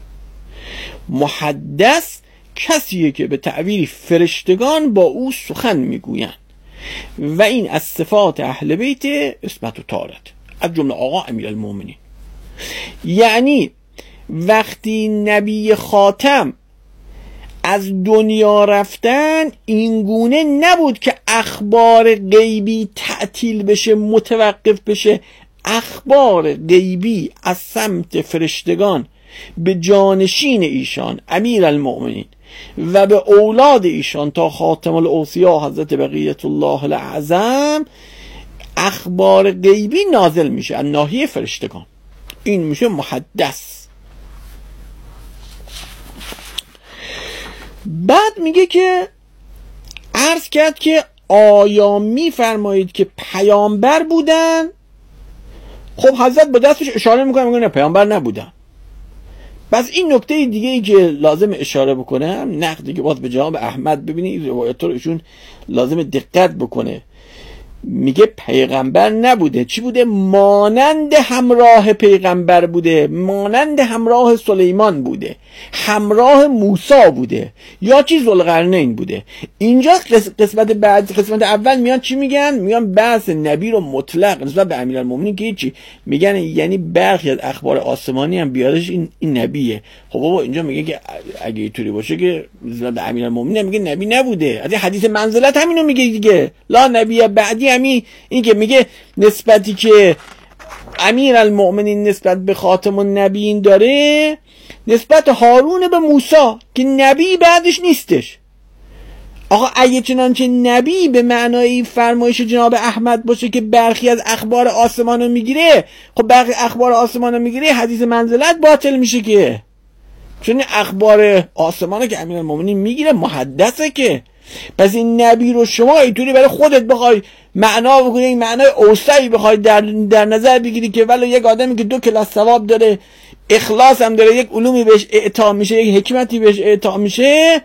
محدث کسیه که به تعبیر فرشتگان با او سخن میگویند و این از صفات اهل بیت اسمت و طهارت، از جمله آقا امیرالمومنین. یعنی وقتی نبی خاتم از دنیا رفتن، اینگونه نبود که اخبار غیبی تعطیل بشه، متوقف بشه. اخبار غیبی از سمت فرشتگان به جانشین ایشان امیرالمؤمنین و به اولاد ایشان تا خاتم الاوصیا حضرت بقیت الله الاعظم اخبار غیبی نازل میشه از ناحیه فرشتگان. این میشه محدث. بعد میگه که عرض کرد که آیا میفرمایید که پیامبر بودن؟ خب حضرت با دستش اشاره میکنه، میگه نه پیامبر نبودن. بس این نکته دیگه ای که لازم اشاره بکنم، نقدی که باز به جناب احمد ببینید روایت رو ایشون لازم دقت بکنه. میگه پیغمبر نبوده، چی بوده؟ مانند همراه پیغمبر بوده، مانند همراه سلیمان بوده، همراه موسی بوده، یا چی ذوالقرنین بوده. اینجا قسمت بعد، قسمت اول میان چی میگن؟ میان بحث نبی رو مطلق نسبت به امیرالمومنین که چی میگن، یعنی برخی از اخبار آسمانی هم بیارش این, این نبیه. خب بابا اینجا میگه که اگه اینطوری باشه که نسبت به امیرالمومنین میگه نبی نبوده. از حدیث منزلت همینو میگه دیگه، لا نبی بعدی. همین این که میگه نسبتی که امیرالمؤمنین نسبت به خاتم النبیین داره، نسبت هارون به موسی که نبی بعدش نیستش. آقا اگه چنانچه نبی به معنای فرمایش جناب احمد باشه که برخی از اخبار آسمان رو میگیره، خب برخی اخبار آسمان رو میگیره، حدیث منزلت باطل میشه که، چون اخبار آسمان که امیرالمؤمنین میگیره محدثه که. پس این نبی رو شما اینطوری برای خودت بخوای معنا بکنی، این معنای اوسعی بخوای در, در نظر بگیری که ولی یک آدمی که دو کلاس ثواب داره، اخلاص هم داره، یک علومی بهش اعطا میشه، یک حکمتی بهش اعطا میشه،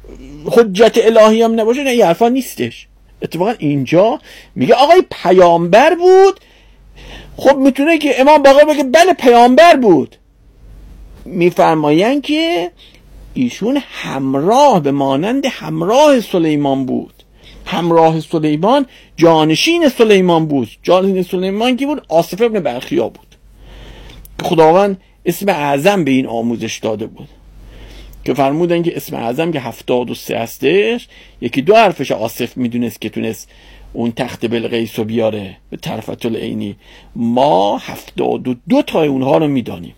حجت الهی هم نباشه، نه این حرفا نیستش. اتفاقا اینجا میگه آقای پیامبر بود. خب میتونه که امام باقر بگه بله پیامبر بود، میفرمایند که ایشون همراه به مانند همراه سلیمان بود. همراه سلیمان جانشین سلیمان بود. جانشین سلیمان کی بود؟ آصف ابن برخیا بود. خداوند اسم اعظم به این آموزش داده بود که فرمودن که اسم اعظم که هفتاد و سه هستش، یکی دو حرفش آصف میدونست که تونست اون تخت بلقیس رو بیاره به طرفت العینی. ما هفتاد و دو تای اونها رو میدانیم.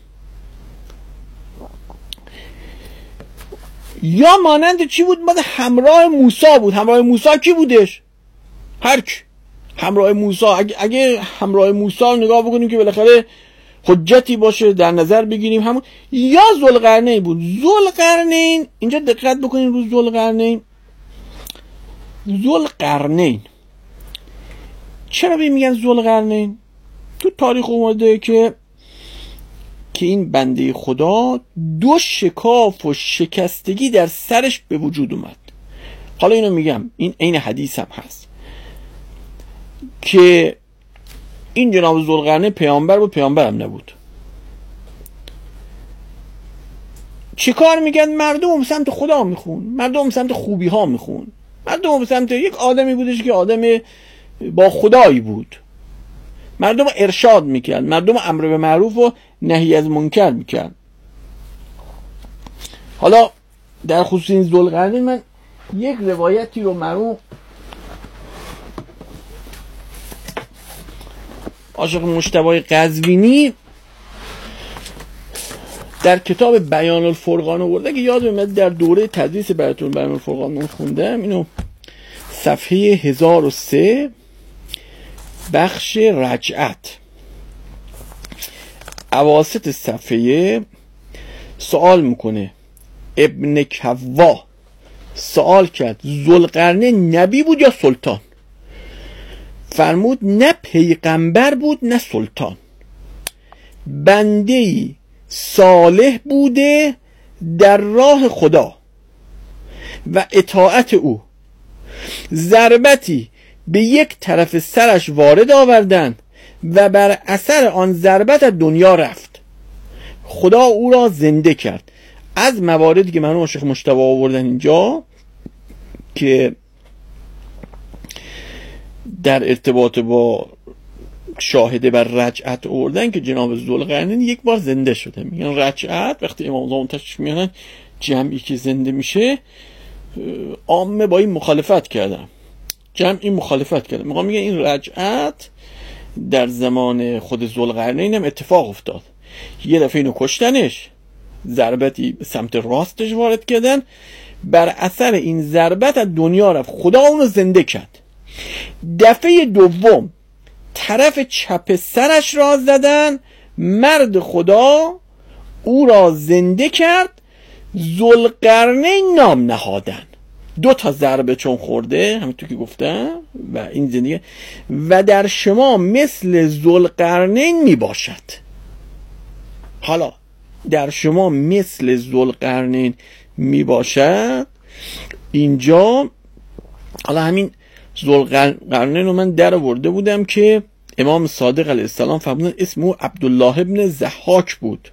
یا مانند چی بود؟ ما همراه موسی بود. همراه موسی کی بودش؟ هر کی همراه موسی. اگه, اگه همراه موسی رو نگاه بکنیم که بالاخره حجتی باشه در نظر بگیریم همون. یا ذوالقرنین بود. ذوالقرنین اینجا دقت بکنین رو ذوالقرنین. ذوالقرنین چرا به میگن ذوالقرنین؟ تو تاریخ اومده که که این بنده خدا دو شکاف و شکستگی در سرش به وجود اومد. حالا اینو میگم، این عین حدیث هم هست که این جناب ذوالقرنین پیامبر بود، پیامبر هم نبود. چه کار میکرد؟ مردم به سمت خدا میخون، مردم به سمت خوبی ها میخون، مردم به سمت یک آدمی بودش که آدم با خدایی بود. مردم ارشاد میکرد، مردم امر به معروف و نهی از منکر میکرد. حالا در خصوص این ذوالقرنین من یک روایتی رو مرحوم عاشق مجتبی قزوینی در کتاب بیان الفرقان آورده که یاد میاد در دوره تدریس براتون بیان الفرقان من خوندم. اینو صفحه هزار و سه بخش رجعت اواسط صفحه سوال میکنه. ابن کوا سوال کرد ذوالقرنین نبی بود یا سلطان؟ فرمود نه پیغمبر بود نه سلطان، بنده‌ای صالح بوده در راه خدا و اطاعت او. ضربتی به یک طرف سرش وارد آوردن و بر اثر آن ضربت از دنیا رفت. خدا او را زنده کرد. از مواردی که مرحوم شیخ مجتبی آوردن اینجا که در ارتباط با شاهده بر رجعت آوردن که جناب ذوالقرنین یک بار زنده شده. میگن رجعت وقتی امام زمان تشریف میارن جمعی که زنده میشه، عامه با این مخالفت کردن، جمعی مخالفت کردن. میگن میگن این رجعت در زمان خود ذوالقرنین هم اتفاق افتاد. یه دفعه اینو کشتنش، ضربتی به سمت راستش وارد کردن، بر اثر این ضربت از دنیا رفت، خدا اونو زنده کرد. دفعه دوم طرف چپ سرش را زدن، مرد خدا او را زنده کرد، ذوالقرنین نام نهادن. دو تا ضربه چون خورده همینطور که گفتم و این زندگی و در شما مثل ذوالقرنین می باشد. حالا در شما مثل ذوالقرنین می باشد، اینجا حالا همین ذوالقرنین رو من در آورده بودم که امام صادق علیه السلام فرمودن اسمه عبدالله ابن ضحاک بود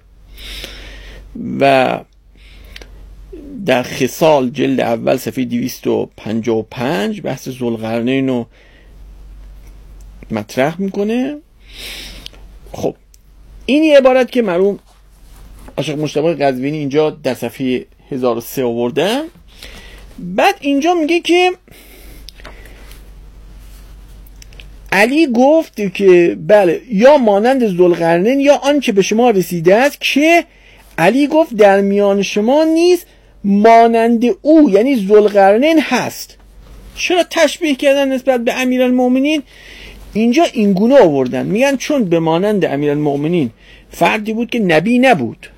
و در خصال جلد اول صفحه دویست و پنجاه و پنج بحث ذوالقرنین رو مطرح میکنه. خب این یه عبارت که مرحوم عاشق مجتبی قزوینی اینجا در صفحه هزار و سه آورده. بعد اینجا میگه که علی گفت که بله یا مانند ذوالقرنین یا آن که به شما رسیده است، که علی گفت در میان شما نیز مانند او یعنی ذوالقرنین هست. چرا تشبیه کردن نسبت به امیرالمومنین؟ اینجا اینگونه آوردن، میگن چون به مانند امیرالمومنین فردی بود که نبی نبود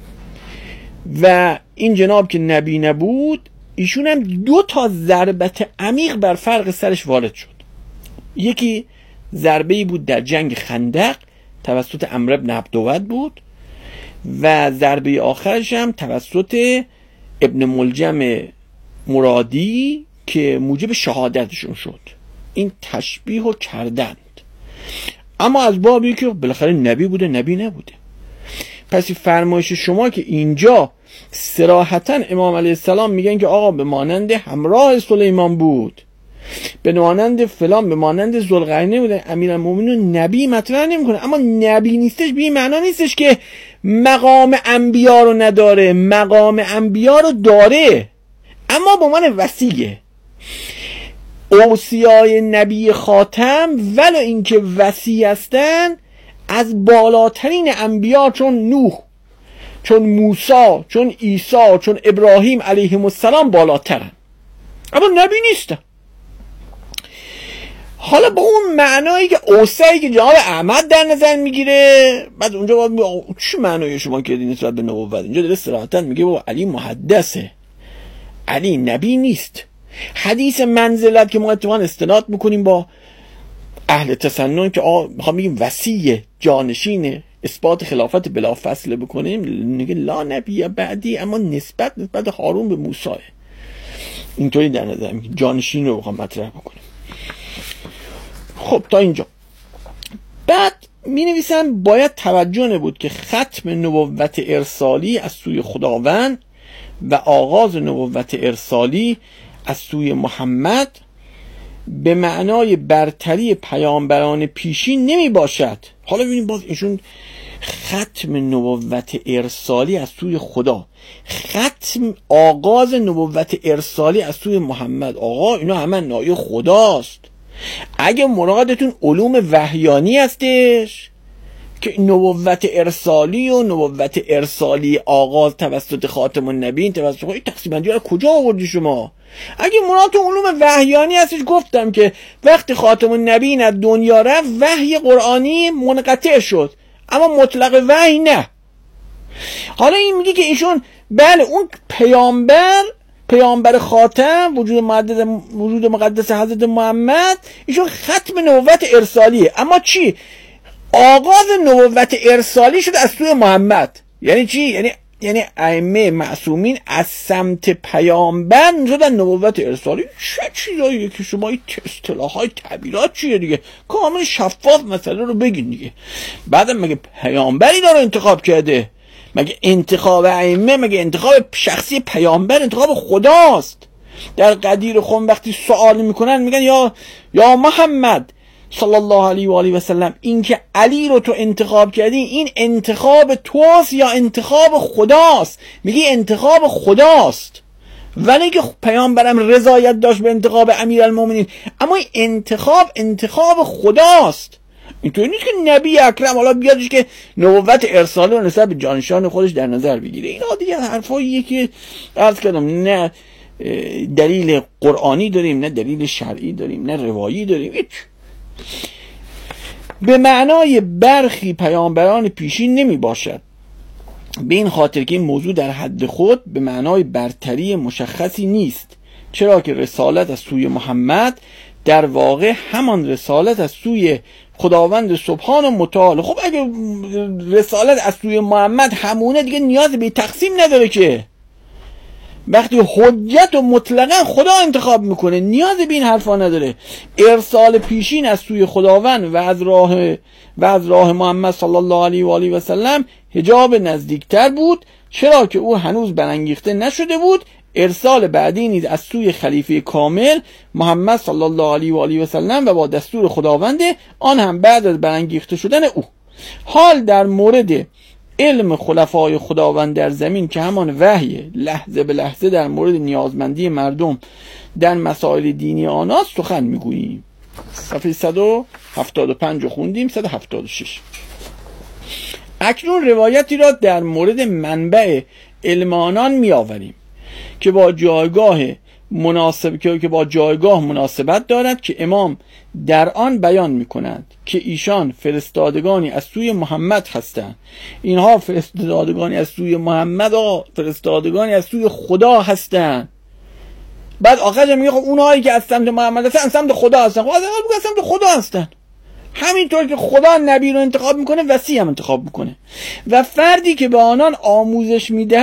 و این جناب که نبی نبود، ایشون هم دو تا ضربت عمیق بر فرق سرش وارد شد. یکی ضربه‌ای بود در جنگ خندق توسط عمرو بن عبدود بود و ضربه آخرش هم توسط ابن ملجم مرادی که موجب شهادتشون شد. این تشبیه رو کردند، اما از بابی که بالاخره نبی بوده نبی نبوده. پس فرمایش شما که اینجا صراحتاً امام علیه السلام میگن که آقا به مانند همراه سلیمان بود، به مانند فلان، به مانند ذوالقرنین بوده، امیرالمومنین نبی مطرح نمیکنه. اما نبی نیستش به این معنا نیستش که مقام انبیا رو نداره، مقام انبیا رو داره، اما به عنوان وصیه. اوصیای نبی خاتم ولو اینکه وصی هستن از بالاترین انبیا، چون نوح، چون موسی، چون عیسی، چون ابراهیم علیهم السلام بالاترن، اما نبی نیستن. حالا با اون معنایی که اوصایی که جناب احمد در نظر میگیره، بعد اونجا باید میگه چی معنای شما کردین نسبت به نبوت؟ اینجا داره صراحتاً میگه بابا علی محدثه، علی نبی نیست. حدیث منزلت که ما اتفاقا استناد میکنیم با اهل تسنن که آقا میخوام بگیم وصی جانشین اثبات خلافت بلا فصل بکنیم، میگه لا نبی بعدی، اما نسبت نسبت هارون به موسی اینطوری در نظر میگه جانشین رو بخوام مطرح بکنیم. خب تا اینجا. بعد می نویسن باید توجه نبود که ختم نبوت ارسالی از سوی خداوند و آغاز نبوت ارسالی از سوی محمد به معنای برتری پیامبران پیشین نمی باشد. حالا ببینیم باز ایشون ختم نبوت ارسالی از سوی خدا، ختم آغاز نبوت ارسالی از سوی محمد. آقا اینا همه نایه خداست. اگه مرادتون علوم وحیانی هستش که نبوت ارسالی و نبوت ارسالی آغاز توسط خاتم النبیین توسط این تقسیم بندی رو کجا آوردی شما؟ اگه مرادتون علوم وحیانی هستش، گفتم که وقتی خاتم النبیین از دنیا رفت وحی قرآنی منقطع شد، اما مطلق وحی نه. حالا این میگه که ایشون بله اون پیامبر پیامبر خاتم وجود مقدس وجود مقدس حضرت محمد ایشون ختم نبوت ارسالیه، اما چی؟ آغاز نبوت ارسالی شد از سوی محمد. یعنی چی؟ یعنی یعنی ائمه معصومین از سمت پیامبر شدن نبوت ارسالی. چه چیزاییه که شما این اصطلاحات تعبیرات چیه دیگه؟ کامل شفاف مسئله رو بگین دیگه. بعدم مگه پیامبری داره انتخاب کرده؟ مگه انتخاب ائمه، مگه انتخاب شخصی پیامبر انتخاب خداست؟ در قدیر خم وقتی سوال میکنن میگن یا یا محمد صلی الله علیه و آله و سلم، این که علی رو تو انتخاب کردی این انتخاب توست یا انتخاب خداست؟ میگی انتخاب خداست، ولی که پیامبرم رضایت داشت به انتخاب امیرالمومنین، اما این انتخاب انتخاب خداست. اینطوری نیست که نبی اکرم حالا بیادش که نبوت ارسالی رو نسبت به جانشان خودش در نظر بگیره. اینا دیگه حرفاییه که عرض کردم نه دلیل قرآنی داریم، نه دلیل شرعی داریم، نه روایی داریم، هیچ. به معنای برخی پیامبران پیشین نمی باشد، به این خاطر که این موضوع در حد خود به معنای برتری مشخصی نیست، چرا که رسالت از سوی محمد در واقع همان رسالت از سوی خداوند سبحان و متعال. خب اگه رسالت از سوی محمد همونه دیگه نیاز به تقسیم نداره که. وقتی حجت و مطلقا خدا انتخاب میکنه نیاز به این حرفا نداره. ارسال پیشین از سوی خداوند و از راه و از راه محمد صلی الله علیه و آله و سلم حجاب نزدیکتر بود، چرا که او هنوز برانگیخته نشده بود. ارسال بعدی نیز از سوی خلیفه کامل محمد صلی الله علیه و آله و سلم و با دستور خداوند، آن هم بعد از برانگیخته شدن او. حال در مورد علم خلفای خداوند در زمین که همان وحی لحظه به لحظه در مورد نیازمندی مردم در مسائل دینی آنها سخن میگوییم. صفحه صد و هفتاد و پنج خوندیم، صد و هفتاد و شش. اکنون روایتی را در مورد منبع علم آنان می آوریم که با جایگاه مناسب که با جایگاه مناسبت دارد که امام در آن بیان می‌کنند که ایشان فرستادگانی از سوی محمد هستند. اینها فرستادگانی از سوی محمد و فرستادگانی از سوی خدا هستند. بعد آخرش میگه خب اونایی که از سمت محمد هستن از سمت خدا هستن. خب از سمت خدا هستن. همینطور که خدا نبی رو انتخاب میکنه وصی هم انتخاب میکنه و فردی که به آنان آموزش میدهد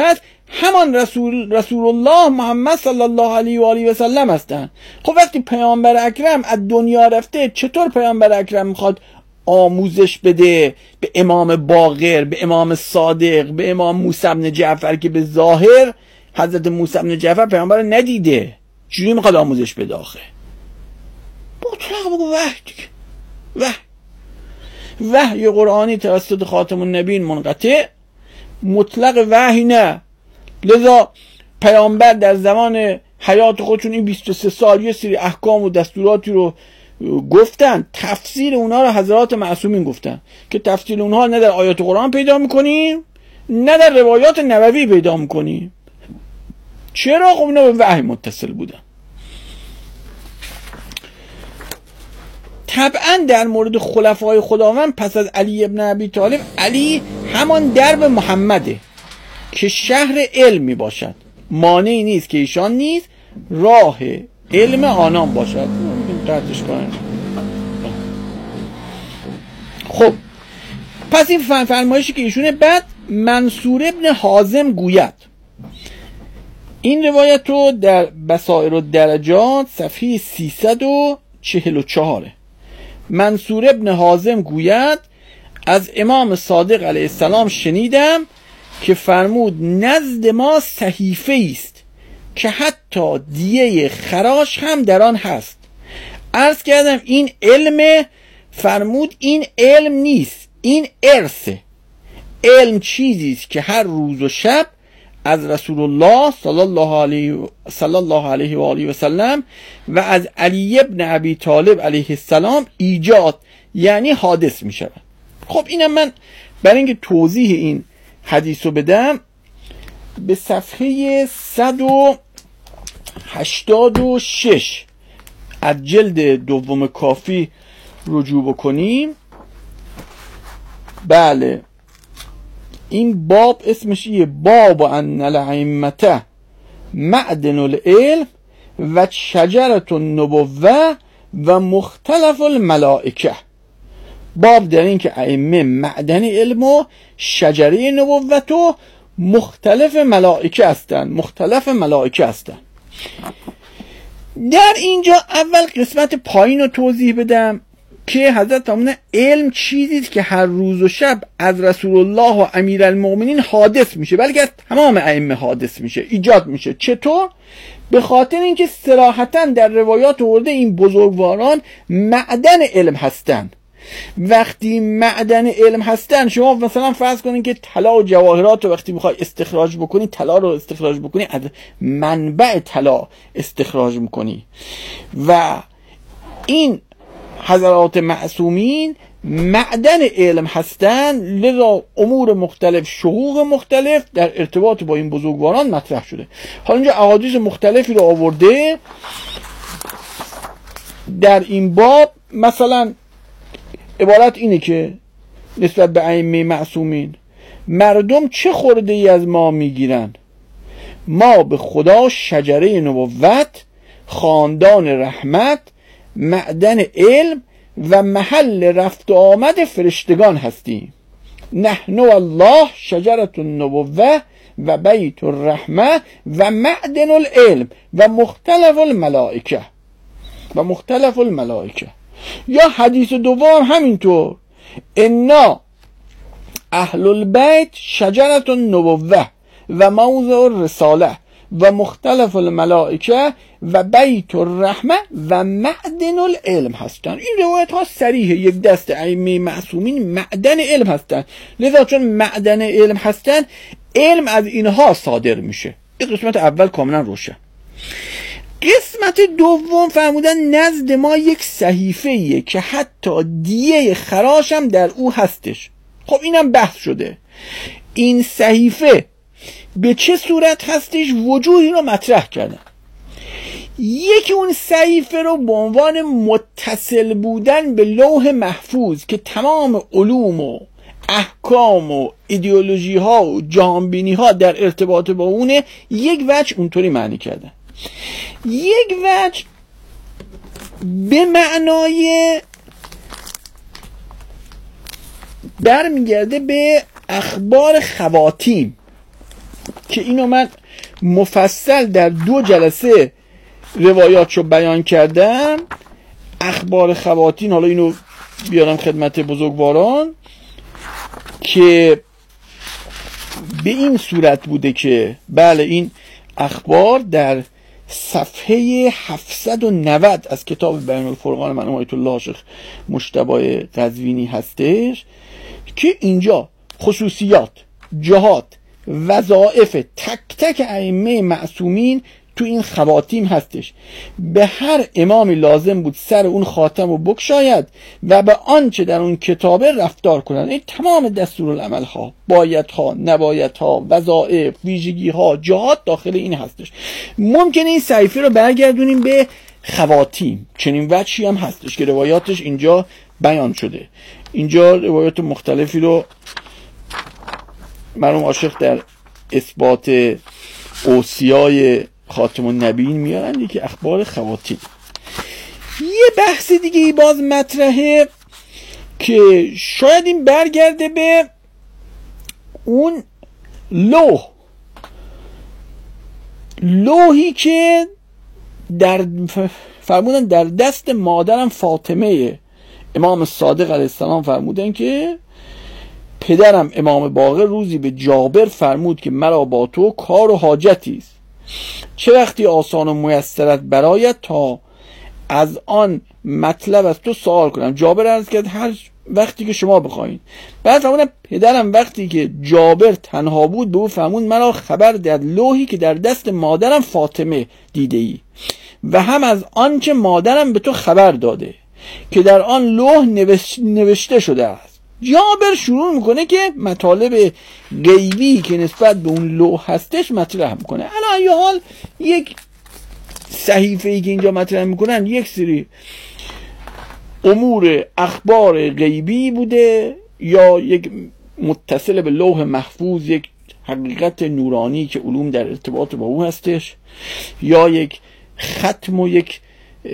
همان رسول رسول الله محمد صلی الله علیه و آله و سلم هستند. خب وقتی پیامبر اکرم از دنیا رفته، چطور پیامبر اکرم میخواد آموزش بده به امام باقر، به امام صادق، به امام موسی بن جعفر که به ظاهر حضرت موسی بن جعفر پیامبر رو ندیده؟ چجوری میخواد آموزش بده آخه؟ مطلق بگو وحی دیگه، وحی وحی قرآنی توسط خاتم النبیین منقطع، مطلق وحی نه. لذا پیامبر در زمان حیات خودشون این بیست و سه سال یه سری احکام و دستوراتی رو گفتن، تفسیر اونها رو حضرات معصومین گفتن که تفسیر اونها نه در آیات قرآن پیدا میکنیم نه در روایات نبوی پیدا میکنیم. چرا؟ خب اینا به وحی متصل بودن. طبعا در مورد خلفای خداوند پس از علی ابن ابی طالب، علی همان درب محمده که شهر علم می باشد، مانعی نیست که ایشان نیز راه علم آنان باشد. قطعش کنن. خب پس این فرمایشی که ایشونه. بعد منصور ابن حازم گوید، این روایت رو در بصائر الدرجات صفحه سیصد و چهل و چهار، منصور ابن حازم گوید از امام صادق علیه السلام شنیدم که فرمود نزد ما صحیفه است که حتی دیه خراش هم در آن هست. عرض کردم این علم، فرمود این علم نیست، این ارثه. علم چیزی است که هر روز و شب از رسول الله صلی الله علیه صلی الله علیه و آله و سلم و از علی ابن ابی طالب علیه السلام ایجاد، یعنی حادث می شود. خب اینم من برای اینکه توضیح این حدیث رو بدم به صفحه صد و هشتاد و شش از جلد دوم کافی رجوع بکنیم. بله این باب اسمش یه باب ان الائمه معدن العلم و شجرة النبوه و مختلف الملائکه. باب در این که ائمه معدن علم و شجره نبوت و مختلف ملائکه هستند، مختلف ملائکه هستند. در اینجا اول قسمت پایین رو توضیح بدم که حضرت فرمودن علم چیزی که هر روز و شب از رسول الله و امیرالمؤمنین حادث میشه، بلکه از تمام ائمه حادث میشه، ایجاد میشه. چطور؟ به خاطر اینکه صراحتا در روایات آورده این بزرگواران معدن علم هستند. وقتی معدن علم هستن، شما مثلا فرض کنید که طلا و جواهرات رو وقتی میخوای استخراج بکنی، طلا رو استخراج بکنی از منبع طلا استخراج میکنی و این حضرات معصومین معدن علم هستن. لذا امور مختلف، شهوق مختلف در ارتباط با این بزرگواران مطرح شده. حالا اینجا احادیث مختلفی رو آورده در این باب. مثلا عبارت اینه که نسبت به ائمه معصومین، مردم چه خورده ای از ما میگیرن؟ ما به خدا شجره نبوت، خاندان رحمت، معدن علم و محل رفت و آمد فرشتگان هستیم. نحن الله شجرة النبوه و بیت الرحمه و معدن العلم و مختلف الملائکه و مختلف الملائکه. یا حدیث دوم همینطور، انا اهل البیت شجرة النبوه و موضع الرساله و مختلف الملائکه و بیت الرحمه و معدن العلم هستند. این روایت ها صریحه، یک دست ائمه معصومین معدن علم هستند. لذا چون معدن علم هستند، علم از اینها صادر میشه. این قسمت اول کاملا روشن. قسمت دوم فرمودن نزد ما یک صحیفه‌ایه که حتی دیه خراش هم در او هستش. خب اینم بحث شده. این صحیفه به چه صورت هستش؟ وجوهی رو مطرح کردن. یکی اون صحیفه رو به عنوان متصل بودن به لوح محفوظ که تمام علوم و احکام و ایدئولوژی ها و جهانبینی ها در ارتباط با اونه، یک وجه اونطوری معنی کردن. یک وجه به معنای برمیگرده به اخبار خواتیم که اینو من مفصل در دو جلسه روایاتشو بیان کردم. اخبار خواتین، حالا اینو بیارم خدمت بزرگواران، که به این صورت بوده که بله این اخبار در صفحه هفتصد و نود از کتاب بیان الفرقان مرحوم آیت الله شیخ مجتبی قزوینی هستش که اینجا خصوصیات، جهات، وظایف تک تک ائمه معصومین تو این خواتیم هستش. به هر امامی لازم بود سر اون خاتم رو بگشاید و به آنچه در اون کتابه رفتار کنند. این تمام دستورالعمل ها، باید ها، نباید ها، وظایف، ویژگی ها، جهات داخل این هستش. ممکنه این صحیفه رو برگردونیم به خواتیم، چنین وجهی هم هستش که روایاتش اینجا بیان شده. اینجا روایات مختلفی رو مرحوم عاشق در اثبات اوصیای خاتم النبیین میارن، یکی اخبار خواتیم. یه بحث دیگه ای باز مطرحه که شاید این برگرده به اون لوح لوحی که در فرمودن در دست مادرم فاطمه، امام صادق علیه السلام فرمودن که پدرم امام باقر روزی به جابر فرمود که مرا با تو کار و حاجتی است، چه وقتی آسان و میسرت برایت تا از آن مطلب از تو سوال کنم. جابر عرض کرد هر وقتی که شما بخواید. بعد فرمودن پدرم وقتی که جابر تنها بود به او فرمود مرا خبر در لوحی که در دست مادرم فاطمه دیده ای و هم از آن که مادرم به تو خبر داده که در آن لوح نوش... نوشته شده است. جابر شروع میکنه که مطالب غیبی که نسبت به اون لوح هستش مطرح میکنه. الان یه حال یک صحیفه ای که اینجا مطرح میکنن یک سری امور اخبار غیبی بوده یا یک متصل به لوح محفوظ، یک حقیقت نورانی که علوم در ارتباط با او هستش، یا یک ختم و یک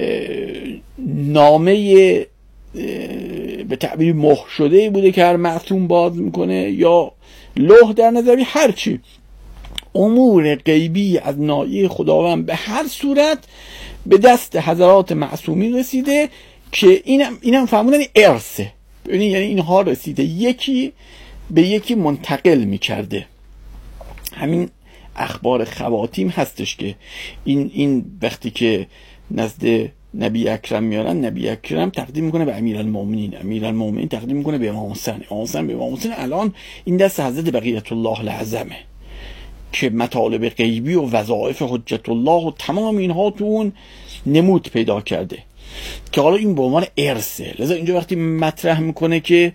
نامه به تعبیر مهر شده بوده که هر معصوم باز میکنه، یا لوح در نظری، هرچی امور غیبی از ناحیه خداوند به هر صورت به دست حضرات معصومین رسیده که اینم اینم فهموندن ارثه. ببینید یعنی اینها رسیده، یکی به یکی منتقل میکرده. همین اخبار خواتیم هستش که این این وقتی که نزد نبی اکرم میارن، نبی اکرم تقدیم میکنه به امیرالمومنین، امیرالمومنین تقدیم میکنه به امام حسین، امام حسین به امام حسین. الان این دست حضرت بقیت الله العظمه که مطالب غیبی و وظایف حجت الله و تمام اینها تو اون نمود پیدا کرده که حالا این به عنوان ارثه. لذا اینجا وقتی مطرح میکنه که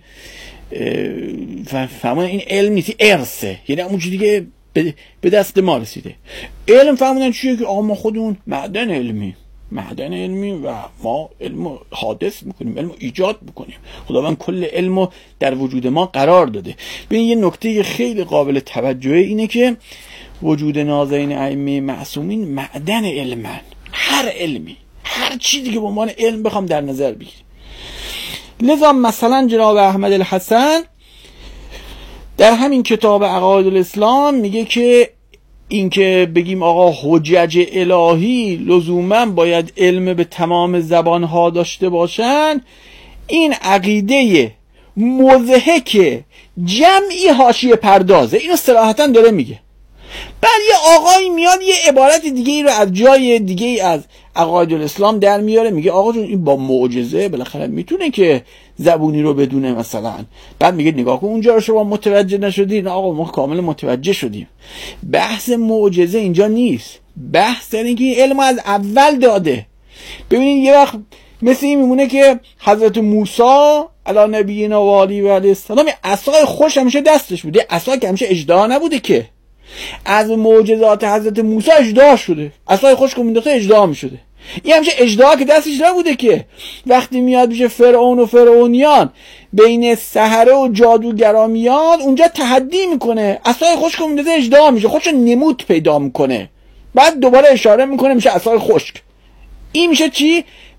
فهمون این علم نیست، ارثه، یعنی همون چیزی که به دست ما رسیده. علم فهمونن چیه که آقا ما خودمون معدن علمی معدن علمی و ما علم حادث میکنیم، علم ایجاد میکنیم. خداوند کل علم در وجود ما قرار داده. ببین یه نکته خیلی قابل توجهه اینه که وجود نازنین ائمه معصومین معدن علمن، هر علمی، هر چیزی که به عنوان علم بخوام در نظر بگیریم. لذا مثلا جناب احمد الحسن در همین کتاب عقاید الاسلام میگه که این که بگیم آقا حجج الهی لزوما باید علم به تمام زبانها داشته باشن، این عقیده مضحک جمعی حاشیه پردازه. اینو صراحتا داره میگه. بعد یه آقایی میاد یه عبارت دیگه ای رو از جای دیگه ای از عقاید الاسلام در میاره، میگه آقا جون این با معجزه بالاخره میتونه که زبونی رو بدونه مثلا. بعد میگه نگاه کن اونجا رو شما متوجه نشدید. آقا ما کامل متوجه شدیم. بحث معجزه اینجا نیست، بحث اینه که علم از اول داده. ببینید یه وقت مثل این میمونه که حضرت موسی علی نبینا و علیه و علیه السلام عصای خوش همیشه دستش بوده، عصا که همیشه اژدها نبوده که. از معجزات حضرت موسی اژدها شده، عصای خوش که مینداخته اژدها میشده. این همیشه اژدها که دستش نبوده که. وقتی میاد میشه فرعون و فرعونیان بین سحره و جادوگرا میاد اونجا تحدی میکنه، عصای خشک رو میندازه اژدها میشه، خودش نمود پیدا میکنه، بعد دوباره اشاره میکنه میشه عصای خشک. این میشه چی؟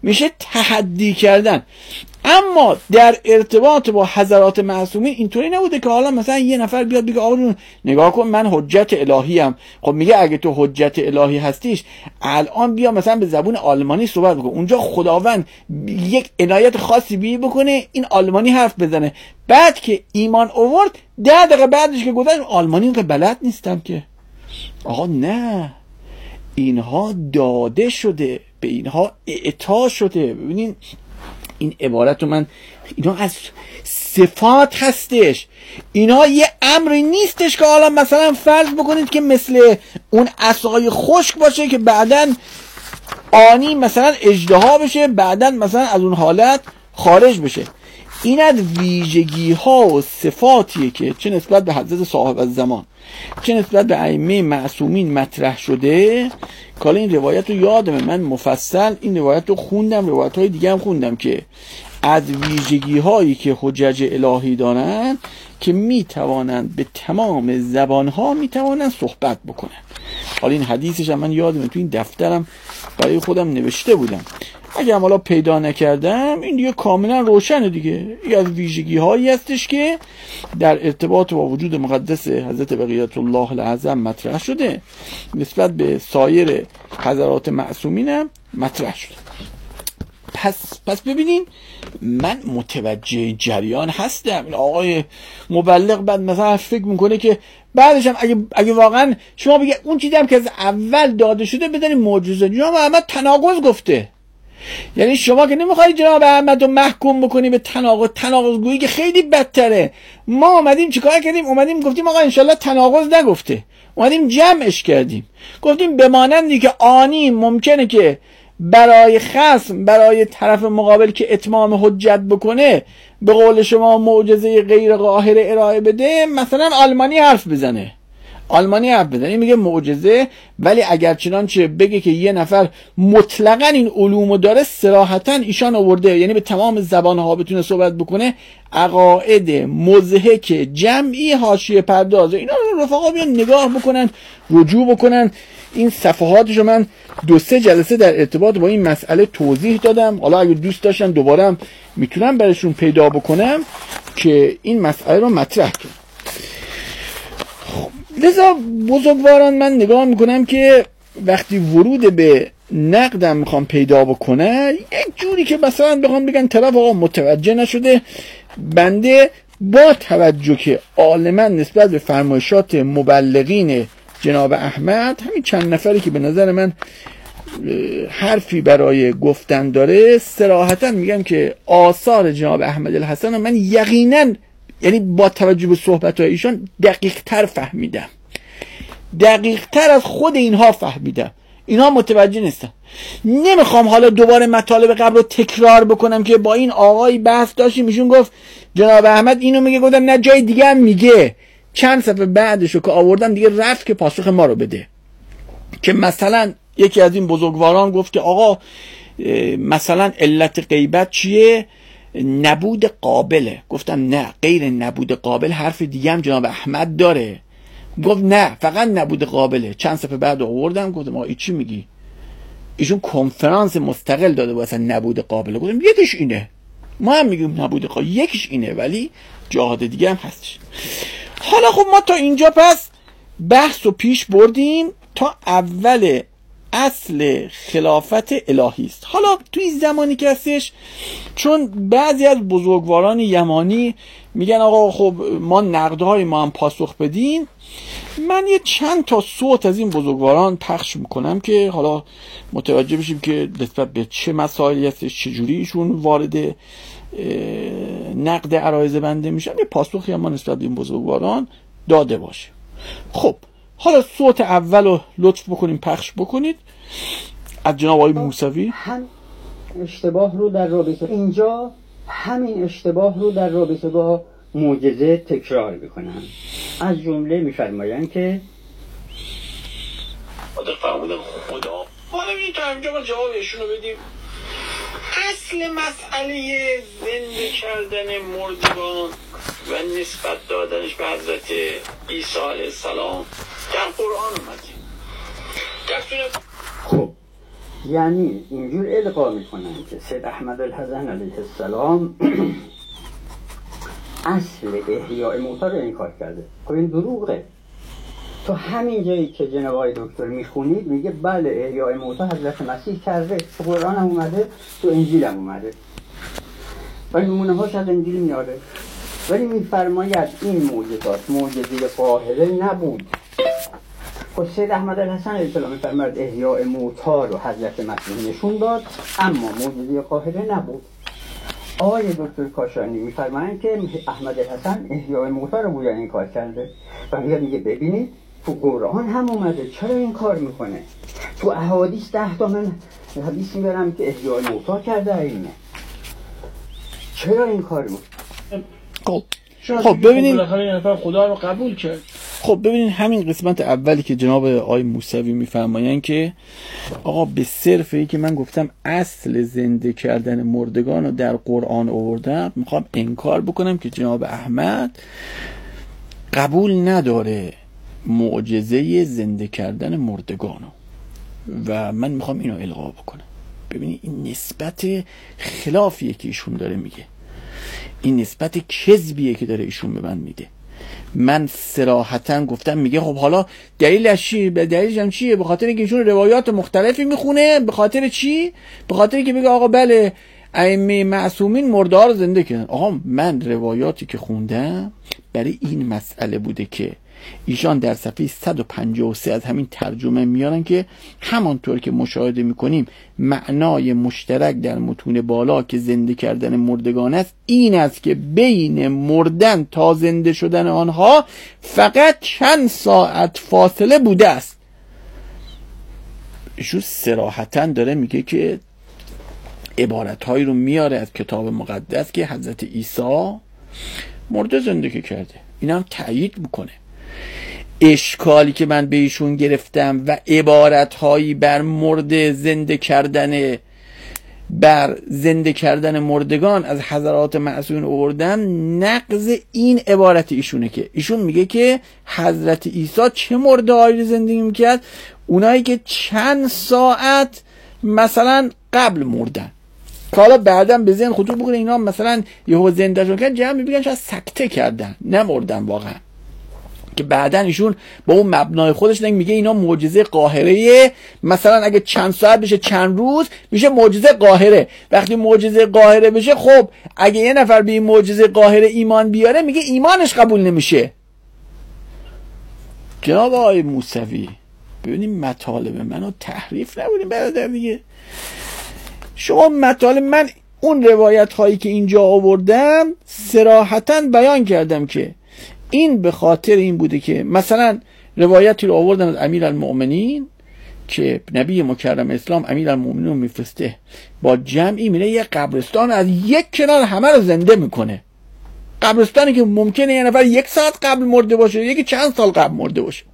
میشه تحدی کردن. اما در ارتباط با حضرات معصومین اینطوری نبوده که حالا مثلا یه نفر بیاد بگه آقا نگاه کن من حجت الهی ام. خب میگه اگه تو حجت الهی هستیش الان بیا مثلا به زبون آلمانی صحبت بکن، اونجا خداوند یک عنایت خاصی بی بکنه این آلمانی حرف بزنه، بعد که ایمان آورد ده دقیقه بعدش که گذشت آلمانی که بلد نیستم که. آقا نه، اینها داده شده، به اینها اعطا شده. ببینین این عبارت رو من، اینا از صفات هستش، اینا یه امری نیستش که حالا مثلا فرض بکنید که مثل اون عصای خشک باشه که بعدن آنی مثلا اژدها بشه، بعدن مثلا از اون حالت خارج بشه. این از ویژگی ها و صفاتیه که چه نسبت به حضرت صاحب الزمان چه نسبت به ائمه معصومین مطرح شده. کالا این روایت رو یادمه، من مفصل این روایت رو خوندم، روایت های دیگه هم خوندم که از ویژگی هایی که حجج الهی دارن که می توانند به تمام زبان ها می توانند صحبت بکنن. حالا این حدیثش هم من یادمه تو این دفترم برای خودم نوشته بودم، اگه هم حالا پیدا نکردم این دیگه کاملا روشنه دیگه. این از ویژگی هایی هستش که در ارتباط با وجود مقدس حضرت بقیت الله العظم مطرح شده، نسبت به سایر حضرات معصومین هم مطرح شده. پس پس ببینین من متوجه جریان هستم. این آقای مبلغ بعد مثلا فکر میکنه که بعدش هم اگه اگه واقعا شما بگه اون چیزی هم که از اول داده شده بدونید معجزه، جناب احمد تناقض گفته، یعنی شما که نمیخواید جناب احمد رو محکوم بکنی به تناقض، تناقض گویی که خیلی بدتره. ما اومدیم چیکار کردیم؟ اومدیم گفتیم آقا انشالله تناقض نگفته، اومدیم جمعش کردیم، گفتیم به مانندی که آنی ممکنه که برای خصم، برای طرف مقابل که اتمام حجت بکنه به قول شما معجزه غیر قاهره ارائه بده، مثلا آلمانی حرف بزنه، آلمانی حرف بزنه، این میگه معجزه. ولی اگر چنانچه بگه که یه نفر مطلقاً این علومو داره، صراحتاً ایشان آورده، یعنی به تمام زبانها بتونه صحبت بکنه، عقاید مضحک جمعی حاشیه پردازه. اینا رو رفقا بیان نگاه بکنن، رجوع بکنن. این صفحاتشو من دو سه جلسه در ارتباط با این مسئله توضیح دادم، حالا اگه دوست داشتن دوباره هم میتونم براشون پیدا بکنم که این مسئله رو مطرح کنم. لذا بزرگواران من نگاه میکنم که وقتی ورود به نقدم میخوام پیدا بکنن، یک جوری که مثلا بخوام بگن طرف آقا متوجه نشده، بنده با توجه که عالما نسبت به فرمایشات مبلغین جناب احمد، همین چند نفری که به نظر من حرفی برای گفتن داره، صراحتا میگم که آثار جناب احمد الحسن من یقینا، یعنی با توجه به صحبت‌های ایشان دقیق تر فهمیدم، دقیق تر از خود اینها فهمیدم. اینها متوجه نیستن. نمیخوام حالا دوباره مطالب قبل رو تکرار بکنم که با این آقای بحث داشتیم، ایشون گفت جناب احمد اینو میگه، گفتم نه جای دیگه هم میگه. چند صفحه بعدشو که آوردم دیگه رفت که پاسخ ما رو بده، که مثلا یکی از این بزرگواران گفت که آقا مثلا علت غیبت چیه؟ نبود قابله. گفتم نه، غیر نبود قابل حرف دیگه هم جناب احمد داره. گفت نه فقط نبود قابله. چند صفحه بعد آوردم گفتم آقا ای چی میگی؟ ایشون کنفرانس مستقل داده واسه نبود قابله. گفتم یکیش اینه، ما هم میگیم نبود قابل، یکیش اینه، ولی جاهات دیگه هم هستش. حالا خب ما تا اینجا پس بحث رو پیش بردیم تا اول اصل خلافت الهی است. حالا توی زمانی که هستش، چون بعضی از بزرگواران یمانی میگن آقا خب ما نقدهای ما هم پاسخ بدین، من یه چند تا صوت از این بزرگواران پخش میکنم که حالا متوجه بشیم که نسبت به چه مسائلی هستش، چجوری ایشون وارد نقد عرایض بنده میشن، یه پاسخی هم ما نسبت به این بزرگواران داده باشه. خب حالا صوت اول رو لطف بکنیم پخش بکنید از جناب آقای موسوی. هم اشتباه رو در رابطه اینجا همین اشتباه رو در رابطه با معجزه تکرار میکنن. از جمله میفرمایند که خدا فرمودن خدا ما نمیدیم تا اینجا ما جواب ایشون رو بدیم. اصل مسئله زنده کردن مردگان و نسبت دادنش به حضرت عیسی علیه السلام در قرآن اومده. خب یعنی اینجور القا میکنن که سید احمد الحسن علیه السلام اصل احیاء موتی رو انکار کرده. خب این دروغه. تو همین جایی که جناب آقای دکتر میخونید میگه بله احیاء موتی حضرت مسیح کرده، تو قرآن هم اومده، تو انجیل هم اومده و نمونه هاش از انجیل میاره، ولی میفرماید این معجزات معجزه قاهره نبود. خب سید احمد الحسن علیه السلام میفرماید احیاء موتی رو حضرت مسیح نشون داد، اما معجزه قاهره نبود. آقای دکتر کاشانی میفرمایند که احمد الحسن احیاء موتی رو گویا این کار کرده و میگه میگه ببینید تو قرآن هم اومده، چرا این کار میکنه؟ تو احادیث ده تا من حدیث میبرم که احیاء موتی کرده اینه، چرا این کار میکنه؟ خب خب ببینید خدا رو قبول کرد. خب ببینید همین قسمت اولی که جناب آقای موسوی میفرمایند که آقا به صرف ای که من گفتم اصل زنده کردن مردگان رو در قرآن آوردم، میخوام انکار بکنم که جناب احمد قبول نداره معجزه زنده کردن مردگانو و من میخوام اینو الغا بکنم. ببینید این نسبت خلافیه که ایشون داره میگه، این نسبت کذبیه که داره ایشون به من میده. من صراحتا گفتم میگه خب حالا دلیلش چیه؟ به دلیلش هم چیه؟ به خاطر اینکه ایشون روایات مختلفی میخونه. به خاطر چی؟ به خاطر اینکه بگه آقا بله ائمه معصومین مرده ها رو زنده کردن. آقا من روایاتی که خوندم برای این مسئله بوده که ایشان در صفحه صد و پنجاه و سه از همین ترجمه میارن که همانطور که مشاهده میکنیم معنای مشترک در متون بالا که زنده کردن مردگان است این است که بین مردن تا زنده شدن آنها فقط چند ساعت فاصله بوده است. ایشون صراحتاً داره میگه که عبارتهایی رو میاره از کتاب مقدس که حضرت عیسی مرده زندگی کرده، این هم تأیید میکنه. اشکالی که من به ایشون گرفتم و عبارتهایی بر مرده زنده کردن بر زنده کردن مردگان از حضرات معصومین آوردم، نقض این عبارت ایشونه که ایشون میگه که حضرت عیسی چه مرده هایی زندگی میکرد؟ اونایی که چند ساعت مثلا قبل مردن، که حالا بعدا به ذهن خطور بکنه اینا مثلا یهو زنده شدن کردن، جمع میگن شاید سکته کردن نمردن واقعا، که بعدا ایشون با اون مبنای خودش میگه اینا معجزه قاهره، مثلا اگه چند ساعت بشه چند روز میشه معجزه قاهره. وقتی معجزه قاهره بشه خب اگه یه نفر به این معجزه قاهره ایمان بیاره میگه ایمانش قبول نمیشه. جناب آقای موسوی ببینیم مطالب منو تحریف نبودیم برادر دیگه. شما مطالب من اون روایت هایی که اینجا آوردم صراحتاً بیان کردم که این به خاطر این بوده که مثلا روایتی رو آوردن از امیرالمؤمنین که نبی مکرم اسلام امیرالمؤمنین رو میفرسته با جمعی میره یه قبرستان از یک کنار همه رو زنده میکنه. قبرستانی که ممکنه یه نفر یک ساعت قبل مرده باشه، یکی چند سال قبل مرده باشه.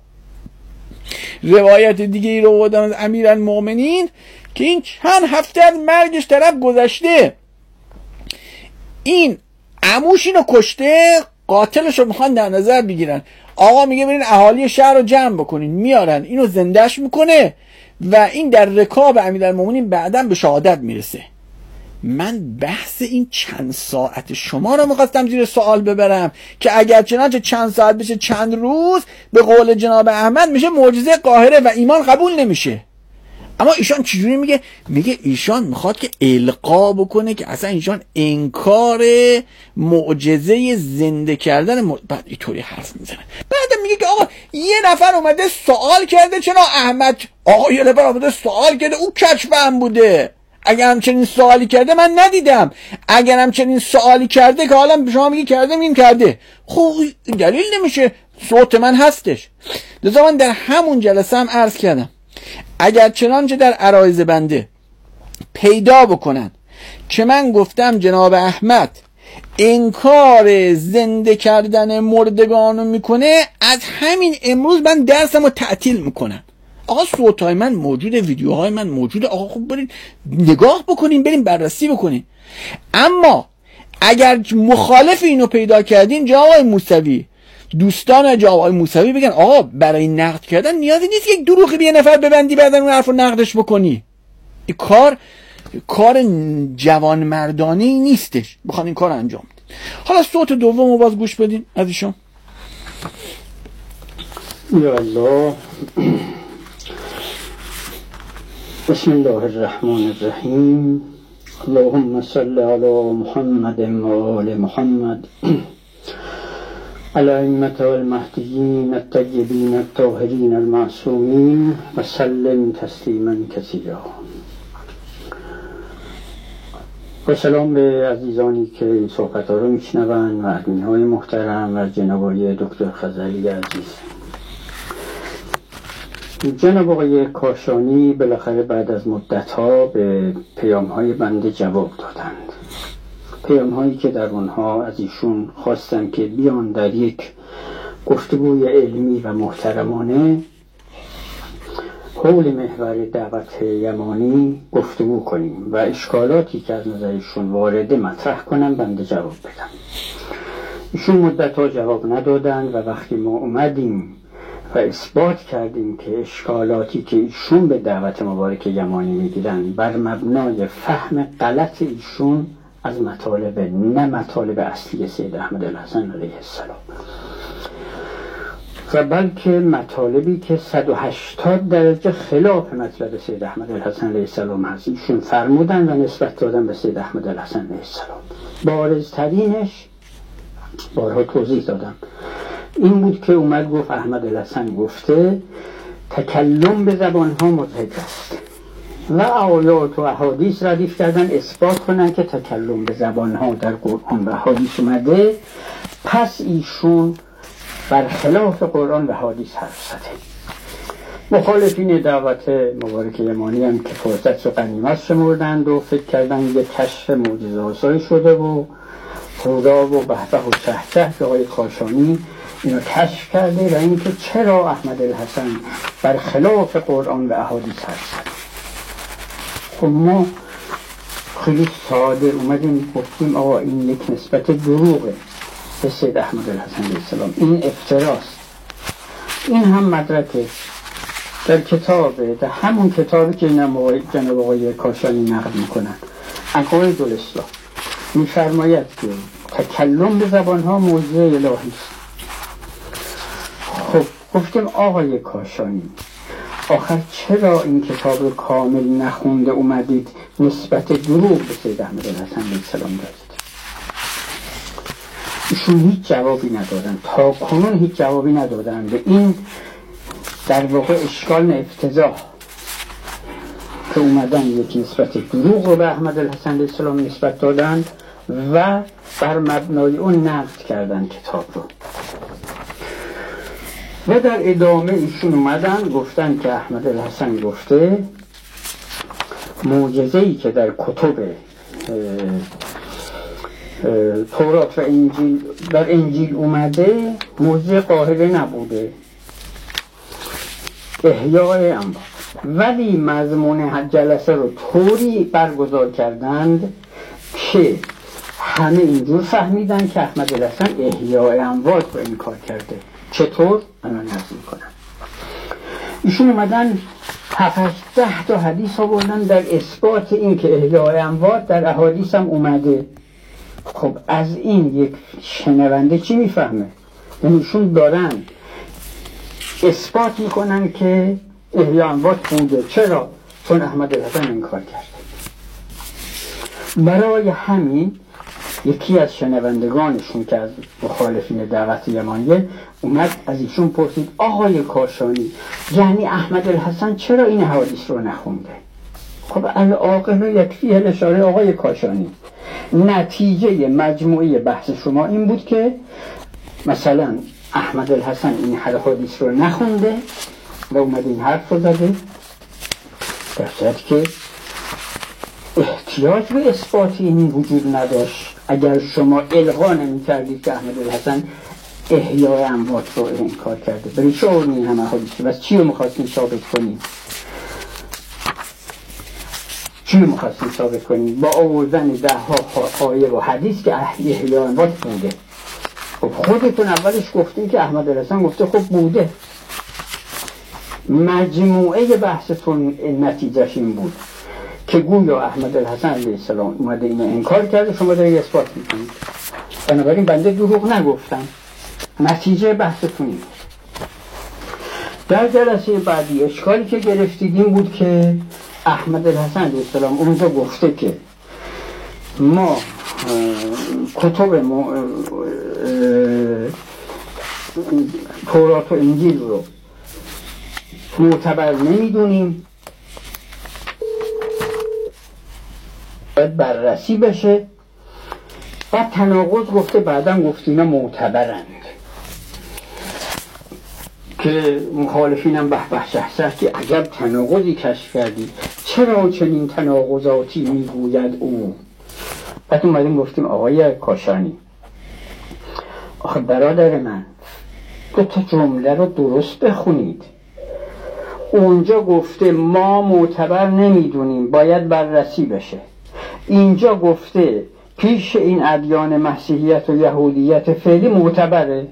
روایت دیگه ای رو آوردن از امیرالمؤمنین که این چند هفته از مرگش طرف گذشته، این عموش اینو کشته، قاتلش رو میخوان در نظر بگیرن. آقا میگه برین اهالی شهر رو جمع بکنین، میارن اینو زندهش میکنه و این در رکاب امیرالمومنین بعداً به شهادت میرسه. من بحث این چند ساعت شما رو میخواستم زیر سوال ببرم که اگر چنانچه چند ساعت بشه چند روز، به قول جناب احمد میشه معجزه قاهره و ایمان قبول نمیشه. اما ایشان چجوری میگه؟ میگه ایشان میخواد که القا بکنه که اصلا ایشان انکار معجزه زنده کردن م... بعد اینطوری حرف میزنه. بعد میگه که آقا یه نفر اومده سوال کرده، چرا احمد آقا یه نفر اومده سوال کرده او کچفهم بوده. اگر همچنین سوالی کرده من ندیدم، اگر همچنین سوالی کرده که حالا شما میگی کرده این کرده، خب دلیل نمیشه، صوت من هستش. لذا من در همون جلسه هم عرض کردم اگر چنانچه در عرایض بنده پیدا بکنن که من گفتم جناب احمد انکار زنده کردن مردگانو میکنه، از همین امروز من درسمو تعطیل میکنم. آقا صوتهای من موجوده، ویدیوهای من موجوده، آقا خب برین نگاه بکنین، برین بررسی بکنین. اما اگر مخالف اینو پیدا کردین جناب آقای موسوی، دوستان جناب آقای موسوی بگن آقا برای نقد کردن نیازی نیست که یک دروغی به یه نفر ببندی بعد اون حرفو نقدش بکنی. این کار کار جوان مردانه ای نیستش بخوان این کار انجام بدید. حالا صوت دوم رو باز گوش بدین از ایشون. یا الله. بسم الله الرحمن الرحیم. اللهم صل علی محمد و آل محمد الائمة والمهدیین الطیبین الطاهرین المعصومین و سلم تسلیما کثیرا. و سلام به عزیزانی که این صحبت ها رو میشنوند و ادمین های محترم و جناب آقای دکتر خزعلی عزیز. جناب آقای کاشانی بالاخره بعد از مدت ها به پیام های بنده جواب دادند، پیام هایی که در اونها از ایشون خواستم که بیان در یک گفتگوی علمی و محترمانه حول محور دعوت یمانی گفتگو کنیم و اشکالاتی که از نظرشون وارده مطرح کنم بنده جواب بدم. ایشون مدت ها جواب ندادند و وقتی ما اومدیم و اثبات کردیم که اشکالاتی که ایشون به دعوت مبارک یمانی میگیرن بر مبنای فهم غلط ایشون از مطالب نه مطالب اصلی سید احمد الحسن علیه السلام و بلکه مطالبی که صد و هشتاد درجه خلاف مطلب سید احمد الحسن علیه السلام هست ایشون فرمودن و نسبت دادن به سید احمد الحسن علیه السلام. بارزترینش بارها توضیح دادم این بود که اومد گفت احمد الحسن گفته تکلم به زبان ها مضحک است و آیات و احادیث ردیف کردن اثبات کنن که تکلم به زبان ها در قرآن و حدیث اومده، پس ایشون برخلاف قرآن و حدیث حرف زده. مخالفین دعوت مبارک یمانی هم که فرصت و غنیمت شمردند و فکر کردن یه کشف معجزه‌آسایی شده و هورا و بهبه و چهچه که آقای کاشانی اینو کشف کرده و اینکه چرا احمد الحسن برخلاف قرآن و احادیث حرف زده. خب ما خیلی ساده اومدیم گفتیم آقا این یک نسبت دروغه به سید احمد الحسن علیه السلام، این افتراست. این هم مدرکه در کتابه، در همون کتابی که جناب آقای کاشانی نقل میکنن، عقاید الاسلام، میفرماید که تکلم به زبانها معجزه الهی است. خب گفتیم آقای کاشانی آخر چرا این کتاب کامل نخونده اومدید نسبت دروغ به سید احمد الحسن علیه السلام دادید؟ ایشون هیچ جوابی ندادن، تا کنون هیچ جوابی ندادن به این در واقع اشکال افتضاح که اومدن یک نسبت دروغ رو به احمد الحسن علیه السلام نسبت دادن و بر مبنای اون نقد کردن کتاب رو. و در ادامه ایشون اومدن گفتن که احمد الحسن گفته معجزه‌ای که در کتب تورات و انجیل در انجیل اومده معجزه قاهره نبوده، احیای اموات، ولی مضمون جلسه رو طوری برگزار کردند که همه اینجور فهمیدن که احمد الحسن احیای اموات رو این کار کرده. چطور؟ الان عرض میکنم. ایشون اومدن هفت ده تا حدیث آوردن در اثبات این که احیای اموات در احادیث هم اومده. خب از این یک شنونده چی میفهمه؟ یعنی ایشون دارن اثبات میکنن که احیای اموات بوده. چرا؟ چون احمد الحسن این کار کرده. برای همین یکی از شنوندگانشون که از مخالفین دعوت یمانیه اومد از ایشون پرسید آقای کاشانی یعنی احمد الحسن چرا این حدیث رو نخونده؟ خب العاقل یکفی الاشاره آقای کاشانی، نتیجه مجموعه بحث شما این بود که مثلا احمد الحسن این حدیث رو نخونده و اومد این حرف رو زده، در صورتی که احتیاج به اثباتی این وجود نداشت. اگر شما الغا نمی کردید که احمد الحسن احیای اموات رو انکار کرده، برای چه این همه حدیثی؟ بس چی رو مخواستیم ثابت کنیم؟ چی رو مخواستیم ثابت کنیم؟ با آوردن ده ها آیه و حدیث که احیای اموات بوده. خب خودتون اولش گفتیم که احمد الحسن گفته خب بوده، مجموعه بحثتون نتیجهش این بود که گویا احمد الحسن علیه السلام اومده اینو انکار کرده، شما دارید اثبات میکنید. بنابراین بنده دروغ نگفتم. نتیجه بحثتون این. در جلسه بعدی اشکالی که گرفتید این بود که احمد الحسن علیه السلام اونجا گفته که ما کتب ما تورات و انجیل رو معتبر نمیدونیم، باید بررسی بشه. بعد تناقض گفته، بعدم گفته اینا معتبرند که مخالفینم به به شخصه که عجب تناقضی کشف کردی، چرا چنین تناقضاتی میگوید او. بعد اومدیم گفتیم آقای کاشانی، آخه برادر من دو تا جمله رو درست بخونید. اونجا گفته ما معتبر نمیدونیم، باید بررسی بشه. اینجا گفته پیش این ادیان مسیحیت و یهودیت فعلی معتبره.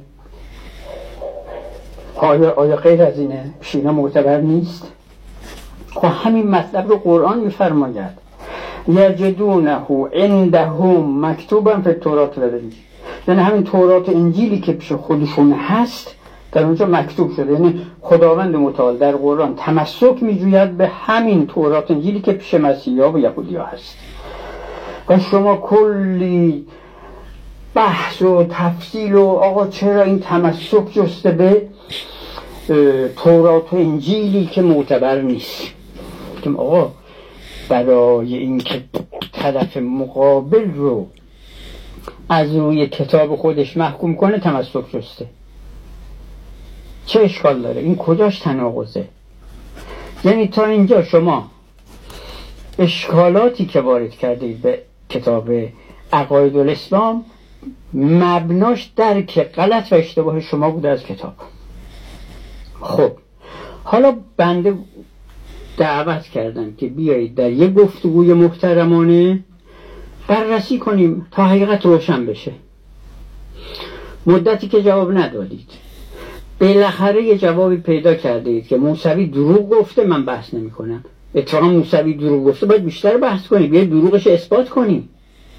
آیا آیا غیر از اینه؟ پیشینا معتبر نیست؟ خب همین مطلب رو قرآن میفرماید یجدونه عندهم مکتوبا فی التوراة و الانجیل، یعنی همین تورات و انجیلی که پیش خودشون هست در اونجا مکتوب شده. یعنی خداوند متعال در قرآن تمسک میجوید به همین تورات و انجیلی که پیش مسیحا و یهودیا هست. و شما کلی بحث و تفصیل و آقا چرا این تمسک جسته به تورات و انجیلی که معتبر نیست. که آقا برای این که طرف مقابل رو از روی کتاب خودش محکوم کنه تمسک جسته، چه اشکال داره؟ این کجاش تناقضه؟ یعنی تا اینجا شما اشکالاتی که وارد کردید به کتاب عقاید الاسلام مبناش درک غلط و اشتباه شما بوده از کتاب. خب حالا بنده دعوت کردم که بیایید در یک گفتگوی محترمانه بررسی کنیم تا حقیقت روشن بشه. مدتی که جواب ندادید، بالاخره یه جوابی پیدا کردید که موسوی دروغ گفته، من بحث نمی کنم. اتفاقا موسوی دروغ گفته باید بیشتر بحث کنیم، یه دروغش اثبات کنیم،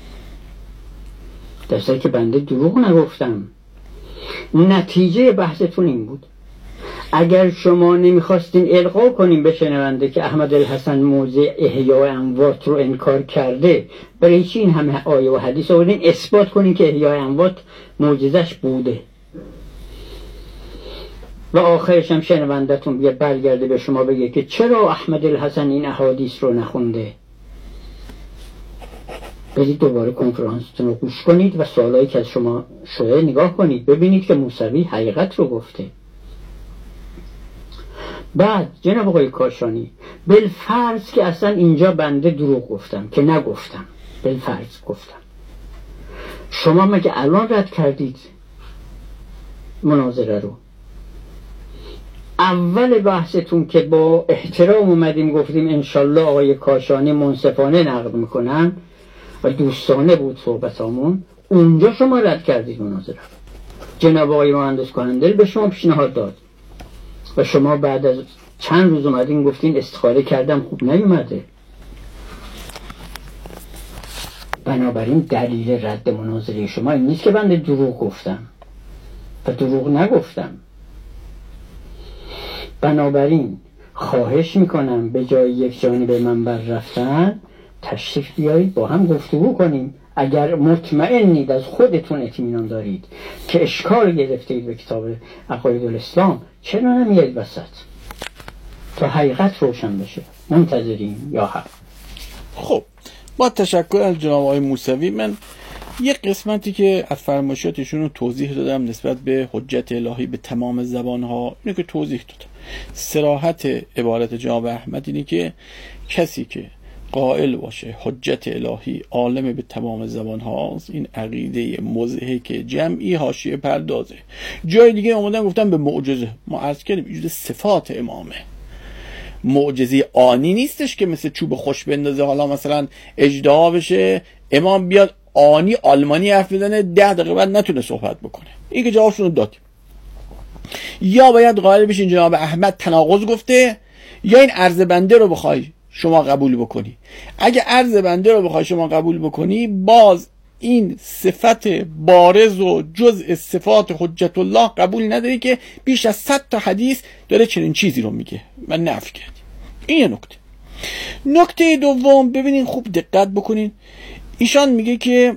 درسته که بنده دروغ نگفتم. نتیجه بحثتون این بود. اگر شما نمیخواستین القا کنیم به شنونده که احمد الحسن موضع احیاء اموات رو انکار کرده، برای چی این همه آیه و حدیث آوردین اثبات کنین که احیاء اموات معجزش بوده؟ و آخرش هم شنوندتون بیا برگرده به شما بگه که چرا احمد الحسن این احادیث رو نخونده. برید دوباره کنفرانستون رو گوش کنید و سوالایی که از شما شده نگاه کنید، ببینید که موسوی حقیقت رو گفته. بعد جناب آقای کاشانی، بالفرض که اصلا اینجا بنده دروغ گفتم که نگفتم، بالفرض گفتم، شما مگه الان رد کردید مناظره رو؟ اول بحثتون که با احترام اومدیم گفتیم انشالله آقای کاشانی منصفانه نقد میکنن و دوستانه بود صحبتامون، اونجا شما رد کردید مناظره. جناب آقای مهندس کاندل به شما پیشنهاد داد و شما بعد از چند روز اومدین گفتین استخاره کردم خوب نیومده. بنابراین دلیل رد مناظره شما این نیست که بنده دروغ گفتم و دروغ نگفتم. بنابراین خواهش میکنم به جای یک جانب منبر رفتن تشریف بیایید با هم گفتگو کنیم. اگر مطمئنید، از خودتون اطمینان دارید که اشکال گرفتید به کتاب عقاید الاسلام، چرا نمیایید وسط تا حقیقت روشن بشه؟ منتظریم یا حق. خب با تشکر از جناب آقای موسوی، من یک قسمتی که از فرمایشاتشون رو توضیح دادم نسبت به حجت الهی به تمام زبانها، اینو که توضیح دادم. صراحت عبارت جناب احمد اینه که کسی که قائل باشه حجت الهی عالم به تمام زبان هاست، این عقیده مضحک جمعی حاشیه پردازه. جای دیگه اومدن گفتن به معجزه. ما عرض کردیم وجود صفات امامه، معجزه آنی نیستش که مثل چوب خوش بندازه حالا مثلا اجدها بشه امام بیاد آنی آلمانی حرف بزنه ده دقیقه بعد نتونه صحبت بکنه. این که جوابشون رو دادیم. یا باید قائل بشین جناب احمد تناقض گفته، یا این عرض بنده رو بخوای شما قبول بکنی. اگه عرض بنده رو بخوای شما قبول بکنی، باز این صفت بارز و جزء صفات حجت الله قبول نداری که بیش از صد تا حدیث داره چنین چیزی رو میگه و نفی کردی. این یه نکته. نکته دوم، ببینین خوب دقت بکنین، ایشان میگه که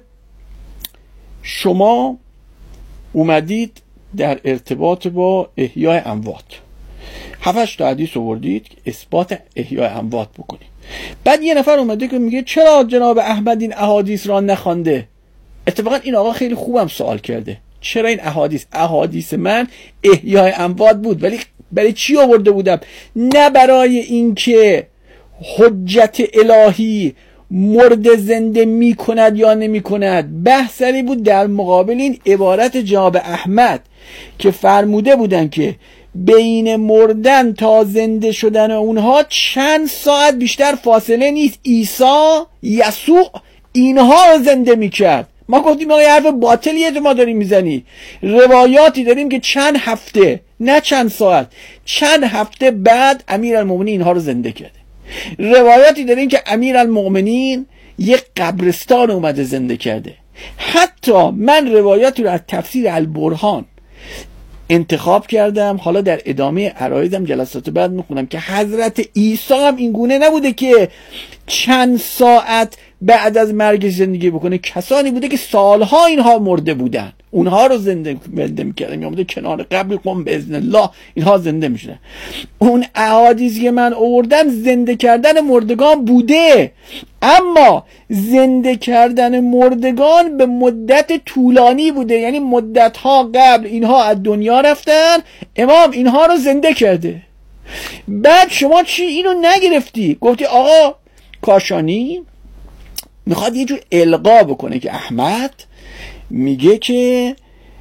شما اومدید در ارتباط با احیای اموات هفتش تا حدیث آوردید که اثبات احیای اموات بکنید. بعد یه نفر اومده که میگه چرا جناب احمد این احادیث را نخوانده؟ اتفاقا این آقا خیلی خوبم سوال کرده، چرا این احادیث احادیث من احیای اموات بود، ولی برای چی آورده بودم؟ نه برای اینکه حجت الهی مرد زنده می کند یا نمی کند، بحثی بود در مقابل این عبارت جناب احمد که فرموده بودن که بین مردن تا زنده شدن اونها چند ساعت بیشتر فاصله نیست، عیسی یسوع اینها رو زنده می کرد. ما گفتیم آقا حرف باطلیه تو ما داریم میزنی. روایاتی داریم که چند هفته، نه چند ساعت، چند هفته بعد امیرالمومنین اینها رو زنده کرده. روایاتی داریم که امیرالمومنین یک قبرستان اومده زنده کرده. حتی من روایاتی رو از تفسیر البرهان انتخاب کردم، حالا در ادامه عرایزم جلسات بعد میخونم که حضرت عیسی هم این گونه نبوده که چند ساعت بعد از مرگ زندگی بکنه، کسانی بوده که سالها اینها مرده بودن، اونها رو زنده زنده میکردن، میامده کنار قبر قم به اذن الله اینها زنده میشدن. اون احادیثی که من آوردم زنده کردن مردگان بوده، اما زنده کردن مردگان به مدت طولانی بوده، یعنی مدت ها قبل اینها از دنیا رفتن، امام اینها رو زنده کرده. بعد شما چی اینو نگرفتی؟ گفتی آقا کاشانی میخواد یه جور القا بکنه که احمد میگه که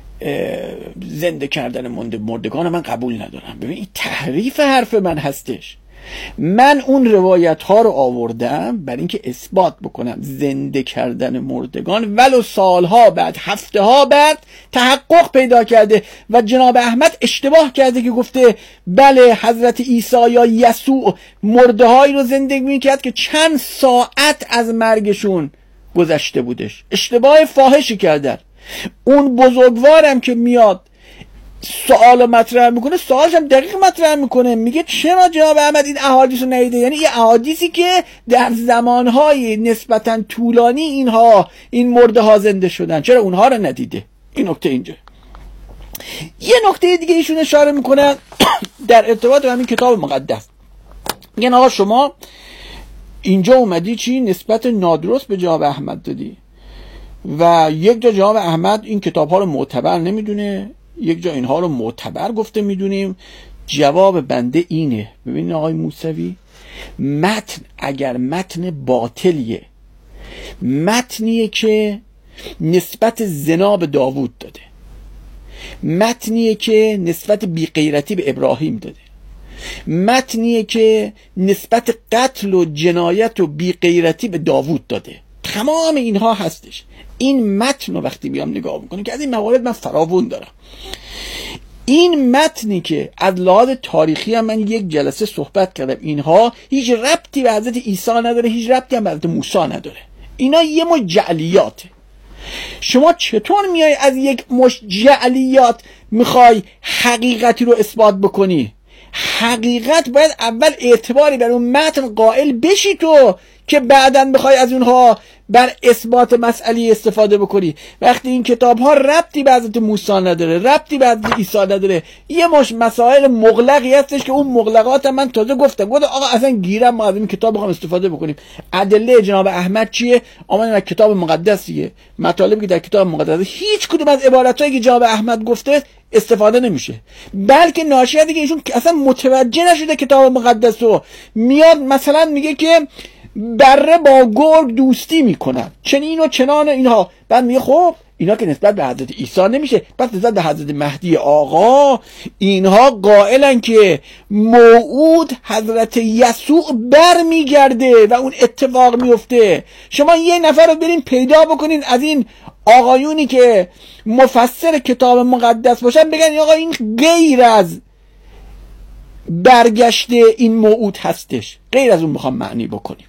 زنده کردن مردگان من قبول ندارم. ببین این تحریف حرف من هستش. من اون روایت ها رو آوردم برای اینکه اثبات بکنم زنده کردن مردگان ولو سالها بعد، هفته ها بعد تحقق پیدا کرده و جناب احمد اشتباه کرده که گفته بله حضرت عیسی یا یسوع مرده هایی رو زنده میکرد که چند ساعت از مرگشون گذشته بودش. اشتباه فاحشی کردن. اون بزرگوارم که میاد سوال مطرح میکنه، سوالش هم دقیق مطرح میکنه، میگه چرا جناب احمد این احادیث رو ندیده؟ یعنی این احادیثی که در زمانهای نسبتا طولانی اینها این مرده ها زنده شدن، چرا اونها رو ندیده؟ این نکته اینجا. یه نکته دیگه ایشون اشاره میکنه در ارتباط با همین کتاب مقدس. میگن آقا شما اینجا اومدی چی نسبت نادرست به جناب احمد دادی و یک جا جناب احمد این کتاب ها رو معتبر نمیدونه، یک جا اینها رو معتبر گفته میدونیم. جواب بنده اینه، ببینید آقای موسوی، متن اگر متن باطلیه، متنیه که نسبت زنا به داوود داده، متنیه که نسبت بیغیرتی به ابراهیم داده، متنیه که نسبت قتل و جنایت و بیغیرتی به داوود داده، تمام اینها هستش. این متن رو وقتی بیام نگاه میکنم که از این موارد من فراوون دارم، این متنی که از لحاظ تاریخی هم من یک جلسه صحبت کردم، اینها هیچ ربطی به حضرت عیسی نداره، هیچ ربطی هم به حضرت موسی نداره. اینا یه مش جعلیاته. شما چطور میای از یک مش جعلیات میخوای حقیقتی رو اثبات بکنی؟ حقیقت باید اول اعتباری بر اون متن قائل بشی تو که بعداً بخوای از اونها بر اثبات مسئله استفاده بکنی. وقتی این کتاب ها ربطی به حضرت موسی نداره، ربطی به حضرت عیسی نداره، یه مش مسائل مغلقی هستش که اون مغلقات من تازه گفتم گفتم آقا اصلا گیرم ما از این کتاب بخوام استفاده بکنیم. ادله جناب احمد چیه؟ آمدن از کتاب مقدس دیگه، مطالبی که در کتاب مقدس هیچ کدوم از عباراتایی که جناب احمد گفته استفاده نمیشه، بلکه ناشی از اینکه ایشون اصلا متوجه نشده کتاب مقدس رو. میاد مثلا میگه که بره با گرگ دوستی میکنن، چنین و چنان اینها. بعد میگه خب اینا که نسبت به حضرت عیسی نمیشه، پس نسبت به حضرت مهدی آقا اینها قائلن که موعود حضرت یسوع بر میگرده و اون اتفاق میفته. شما یه نفر رو برین پیدا بکنین از این آقایونی که مفسر کتاب مقدس باشن، بگن آقا این غیر از برگشته این موعود هستش. غیر از اون میخوام معنی بکنیم.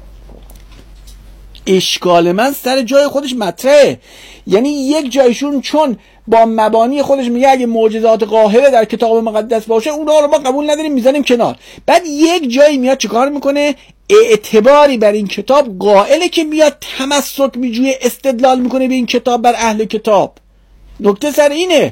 اشکال من سر جای خودش مطرحه. یعنی یک جایشون چون با مبانی خودش میگه اگه معجزات قاهره در کتاب مقدس باشه اونها رو ما قبول نداریم میذاریم کنار، بعد یک جایی میاد چیکار میکنه؟ اعتباری بر این کتاب قائله که میاد تمسک میجوی، استدلال میکنه به این کتاب بر اهل کتاب. نکته سر اینه.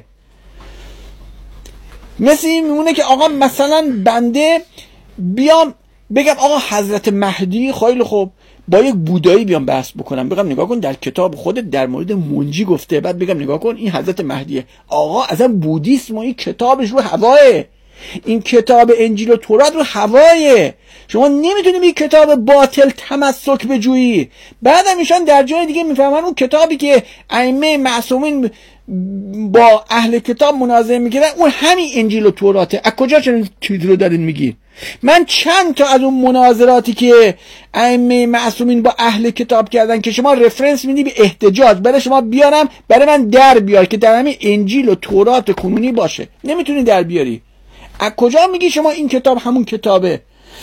مثل این میمونه که آقا مثلا بنده بیام بگم آقا حضرت مهدی خیلی خوب با یک بودایی بیام بحث بکنم، بگم نگاه کن در کتاب خودت در مورد منجی گفته، بعد بگم نگاه کن این حضرت مهدیه. آقا اصلا بودیسم و این کتابش رو هواه، این کتاب انجیل و تورات رو هواه، شما نمیتونی به کتاب باطل تمسک بجویی. بعدم ایشان در جای دیگه میفهمن اون کتابی که ائمه معصومین با اهل کتاب مناظره میگیرن اون همین انجیل و توراته. از کجا چنین چیزی رو دارین میگی؟ من چند تا از اون مناظراتی که ائمه معصومین با اهل کتاب کردن که شما رفرنس میدی به احتجاج برای شما بیارم، برای من در بیار که در همین انجیل و تورات کنونی باشه. نمیتونی در بیاری. از کجا میگی شما این کتاب همون کتابه؟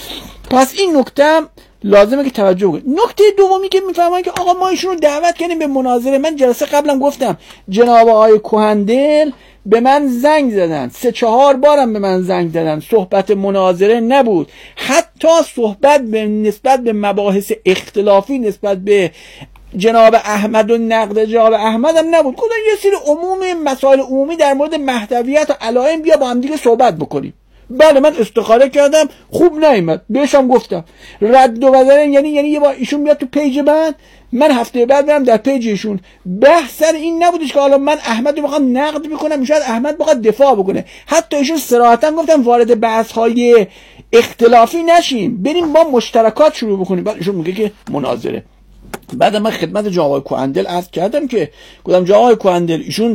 پس این نکته لازمه که توجه کنید. نکته دومی که میفهمن که آقا ما ایشون رو دعوت کردیم به مناظره. من جلسه قبلا گفتم جناب آقای کهندل به من زنگ زدن، سه چهار بارم به من زنگ زدن، صحبت مناظره نبود، حتی صحبت به نسبت به مباحث اختلافی نسبت به جناب احمد و نقد جناب احمد هم نبود. گفتن یه سری عمومی مسائل عمومی در مورد مهدویت و علائم بیا با هم دیگه صحبت بکنیم. بله من استخاره کردم، خوب نیامد، بهشم گفتم رد و بدل، یعنی یعنی یه بار ایشون بیاد تو پیج من، من هفته بعد برم در پیج ایشون. بحث سر این نبودش که حالا من احمد رو بخوام نقد بکنم، شاید احمد بخواد دفاع بکنه. حتی ایشون صراحتا گفتم وارد بحث های اختلافی نشیم، بریم با مشترکات شروع بکنیم. بعد ایشون میگه که مناظره. بعد من خدمت جناب آقای کهندل عرض کردم که گفتم جناب آقای کهندل ایشون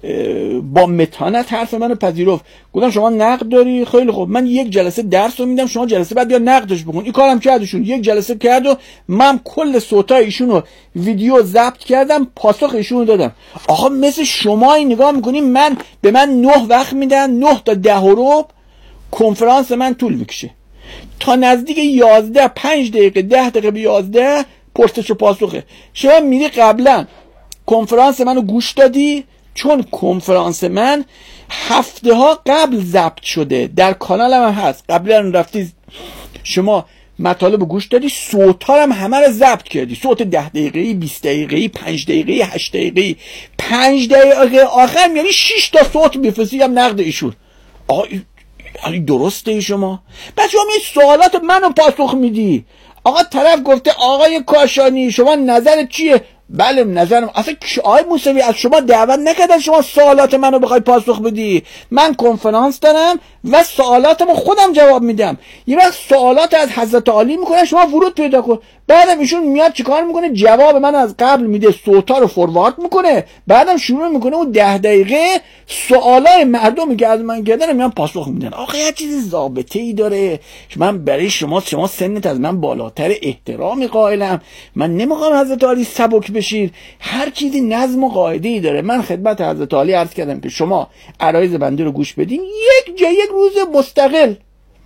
با متانت حرف منو پذیرفت. گفتم شما نقد داری؟ خیلی خوب، من یک جلسه درس رو میدم، شما جلسه بعد بیا نقدش بکن. این کارم کردشون، یک جلسه کرد و من کل صوتای ایشون رو ویدیو ضبط کردم، پاسخ ایشون رو دادم. آخه مثل شما این نگاه میکنیم من به من نه وقت میدن، نه تا ده و ربع کنفرانس من طول میکشه تا نزدیک یازده، پنج دقیقه ده دقیقه به یازده پرسش و پاسخه. شما میری قبلا کنفرانس منو گوش دادی؟ چون کنفرانس من هفته ها قبل ضبط شده، در کانالم هم هست. قبلا رفتی شما مطالب گوش دادی، صوت‌ها هم همه رو ضبط کردی، صوت ده دقیقه‌ای، بیست دقیقه‌ای، پنج دقیقه‌ای، هشت دقیقه‌ای، پنج دقیقه آخر یعنی شش تا صوت میفرستی هم نقد ایشون. آقا این درسته ای شما؟ بعد شما این سوالات منو پاسخ میدی. آقا طرف گفته آقای کاشانی شما نظرت چیه؟ بله نظرم. اصلا آقای موسوی از شما دعوت نکردن شما سوالات منو بخوای پاسخ بدی. من کنفرانس دارم و سوالاتمو خودم جواب میدم. یه وقت سوالات از حضرت عالی میکنه شما ورود پیدا کن. بعدم ایشون میاد چیکار میکنه؟ جواب من از قبل میده، صوتا رو فوروارد میکنه، بعدم شروع میکنه اون ده دقیقه سوالای مردمی که از من کردن میان پاسخ میدن. آخه یه چیز ضابطه ای داره. من برای شما شما سنت از من بالاتر، احترامی قائلم، من نمیخوام حضرت عالی سبک بشید. هر چیزی نظم و قاعده ای داره. من خدمت حضرت عالی عرض کردم که شما عرایض بنده رو گوش بدین، یک جا یک روز مستقل.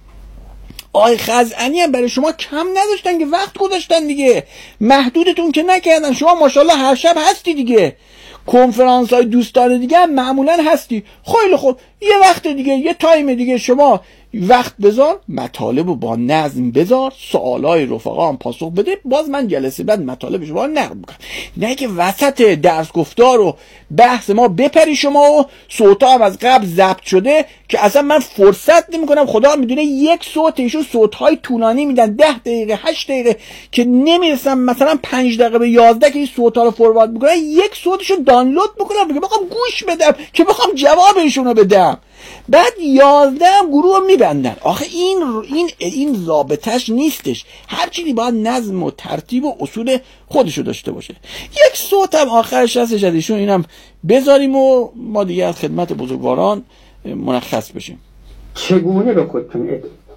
آقای خزعنی هم برای شما کم نداشتن که وقت گذاشتن دیگه، محدودتون که نکردن. شما ماشاءالله هر شب هستی دیگه، کنفرانس های دوستان دیگه هم معمولا هستی. خیلی خوب، یه وقت دیگه، یه تایم دیگه شما وقت بذار، مطالب رو با نظم بذار، سوالای رفقا هم پاسخ بده، باز من جلسه بعد مطالب شما رو نقد میکنم. نه که وسط درس گفتار و بحث ما بپری شما و صوتا هم از قبل ضبط شده که اصلا من فرصت نمیکنم. خدا میدونه یک صوت ایشون صوتهای طولانی میدن، ده دقیقه، هشت دقیقه، که نمیرسم مثلا پنج دقیقه به یازده که این صوتا رو فوروارد میکنن، یک صوتشو دانلود میکنم که بخوام گوش بدم، که بخوام جواب ایشون رو بدم. بعد یازده هم گروه میبندن. آخه این این این ضابطش نیستش. هر چیزی باید نظم و ترتیب و اصول خودشو داشته باشه. یک صوت هم آخرش هستش از ایشون، اینم بذاریم و ما دیگه از خدمت بزرگواران مرخص بشیم. چگونه به خودتون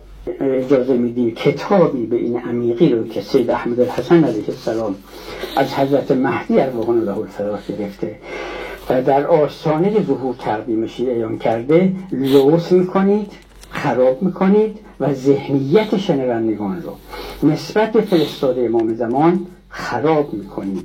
اجازه میدین کتابی به این عمیقی رو که سید احمد الحسن علیه السلام از حضرت مهدی ارواح الله الفراش گرفته و در آستانه ظهور تقدیم شیعیان کرده لوث میکنید، خراب میکنید و ذهنیت شنوندگان رو نسبت به فرستاده امام زمان خراب میکنید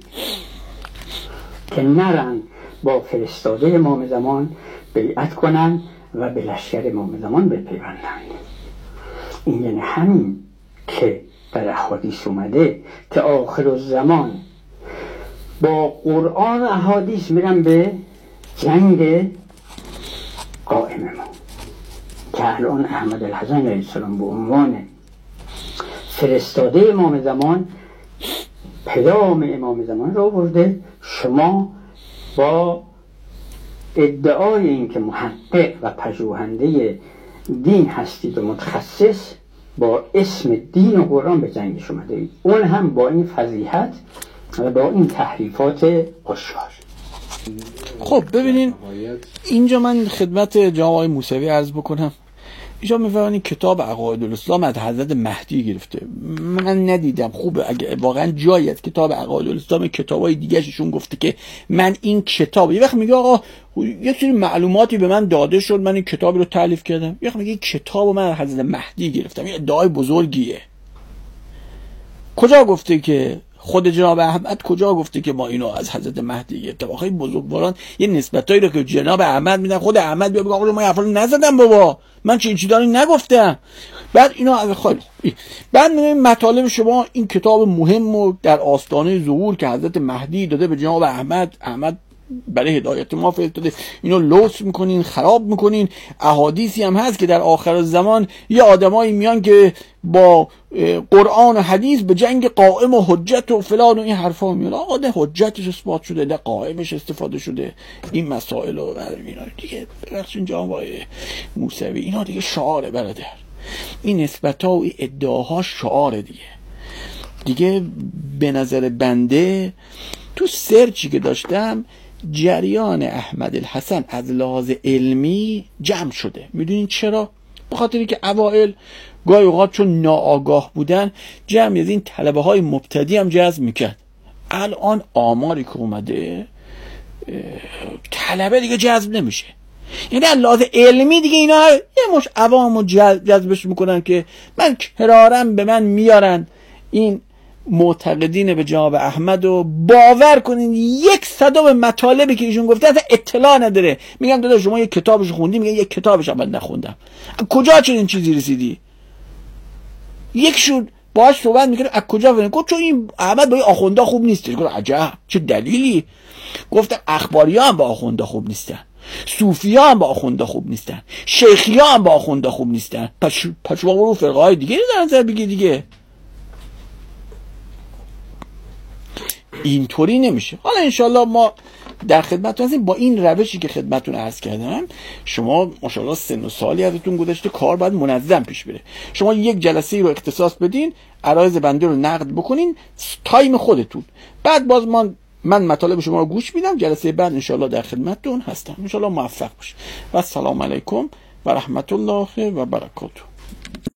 که نرن با فرستاده امام زمان بیعت کنن و به لشکر امام زمان بپیوندند. این یعنی همین که در احادیث اومده که آخر الزمان با قرآن و احادیث میرن به جنگ قائم ما، که الان احمد الحسن علیه السلام به عنوان فرستاده امام زمان پیام امام زمان را آورده. شما با ادعای این که محقق و پژوهنده دین هستید و متخصص با اسم دین و قرآن به جنگش اومده اید، اون هم با این فضیحت و با این تحریفات هشدار. خب ببینین اینجا من خدمت جناب آقای موسوی عرض بکنم. اینجا میفرمایید کتاب عقاید الاسلام از حضرت مهدی گرفته. من ندیدم خوبه اگه واقعا جایی از کتاب عقاید الاسلام کتابای دیگه شون گفته که من این کتاب، یه وقت میگه آقا یه سری معلوماتی به من داده شد من این کتاب رو تالیف کردم، یه وقت میگه کتابو من از حضرت مهدی گرفتم. این ادعای بزرگیه. کجا گفته که خود جناب احمد کجا گفته که ما اینو از حضرت مهدی گرفتیم؟ آخه بزرگواران یه نسبتایی رو که جناب احمد میدن، خود احمد بیا بگه آقا ما حرفا رو نزدم بابا، من چه این چیزایی نگفتم. بعد اینا از خالی بعد میگیم مطالب شما این کتاب مهم و در آستانه ظهور که حضرت مهدی داده به جناب احمد، احمد برای هدایت ما فرستاده، اینو لوث میکنین، خراب میکنین. احادیثی هم هست که در آخر زمان یه آدمایی میان که با قرآن و حدیث به جنگ قائم و حجت و فلان و این حرفا میان. آقا ده حجتش اثبات شده، ده قائمش استفاده شده. این مسائل و اینا دیگه ببخشید جناب آقای موسوی، اینا دیگه شعاره برادر. این نسبت‌ها و ادعاها شعاره دیگه. دیگه به نظر بنده تو سرچی که داشتم جریان احمد الحسن از لحاظ علمی جمع شده. میدونین چرا؟ به خاطری که اوائل گاهی اوقات چون ناآگاه بودن جمعی از این طلبه های مبتدی هم جذب میکرد. الان آماری که اومده طلبه دیگه جذب نمیشه. یعنی از لحاظ علمی دیگه اینا یه مش عوامو جذبش میکنن که من کرارم به من میارن این معتقدین به جناب احمد و باور کنین یک صدام مطالبی که ایشون گفته اصلا اطلاع نداره. میگم دادا شما یک کتابش خوندی؟ میگه یک کتابش هم نخوندم. کجا چنین چیزی رسیدی؟ یکشون باهاش صحبت میکنه از کجا فهمیدی؟ گفت چون این احمد با این آخوندا خوب نیست. گفت عجب چه دلیلی؟ گفتم اخباریا هم با آخوندا خوب نیستن، صوفیا هم با آخوندا خوب نیستن، شیخیا هم با آخوندا خوب نیستن. پس پس شما رو فرقه های دیگه دارن سر بگی دیگه. اینطوری نمیشه. حالا انشالله ما در خدمتتون هستیم با این روشی که خدمتتون عرض کردم. شما ماشاءالله سن و سالی ازتون گذشته، کار باید منظم پیش بره. شما یک جلسه رو اختصاص بدین، عرایض بنده رو نقد بکنین تایم خودتون، بعد باز من من مطالب شما رو گوش میدم. جلسه بعد انشالله در خدمتتون هستم. انشالله موفق باشید و السلام علیکم و رحمت الله و برکاته.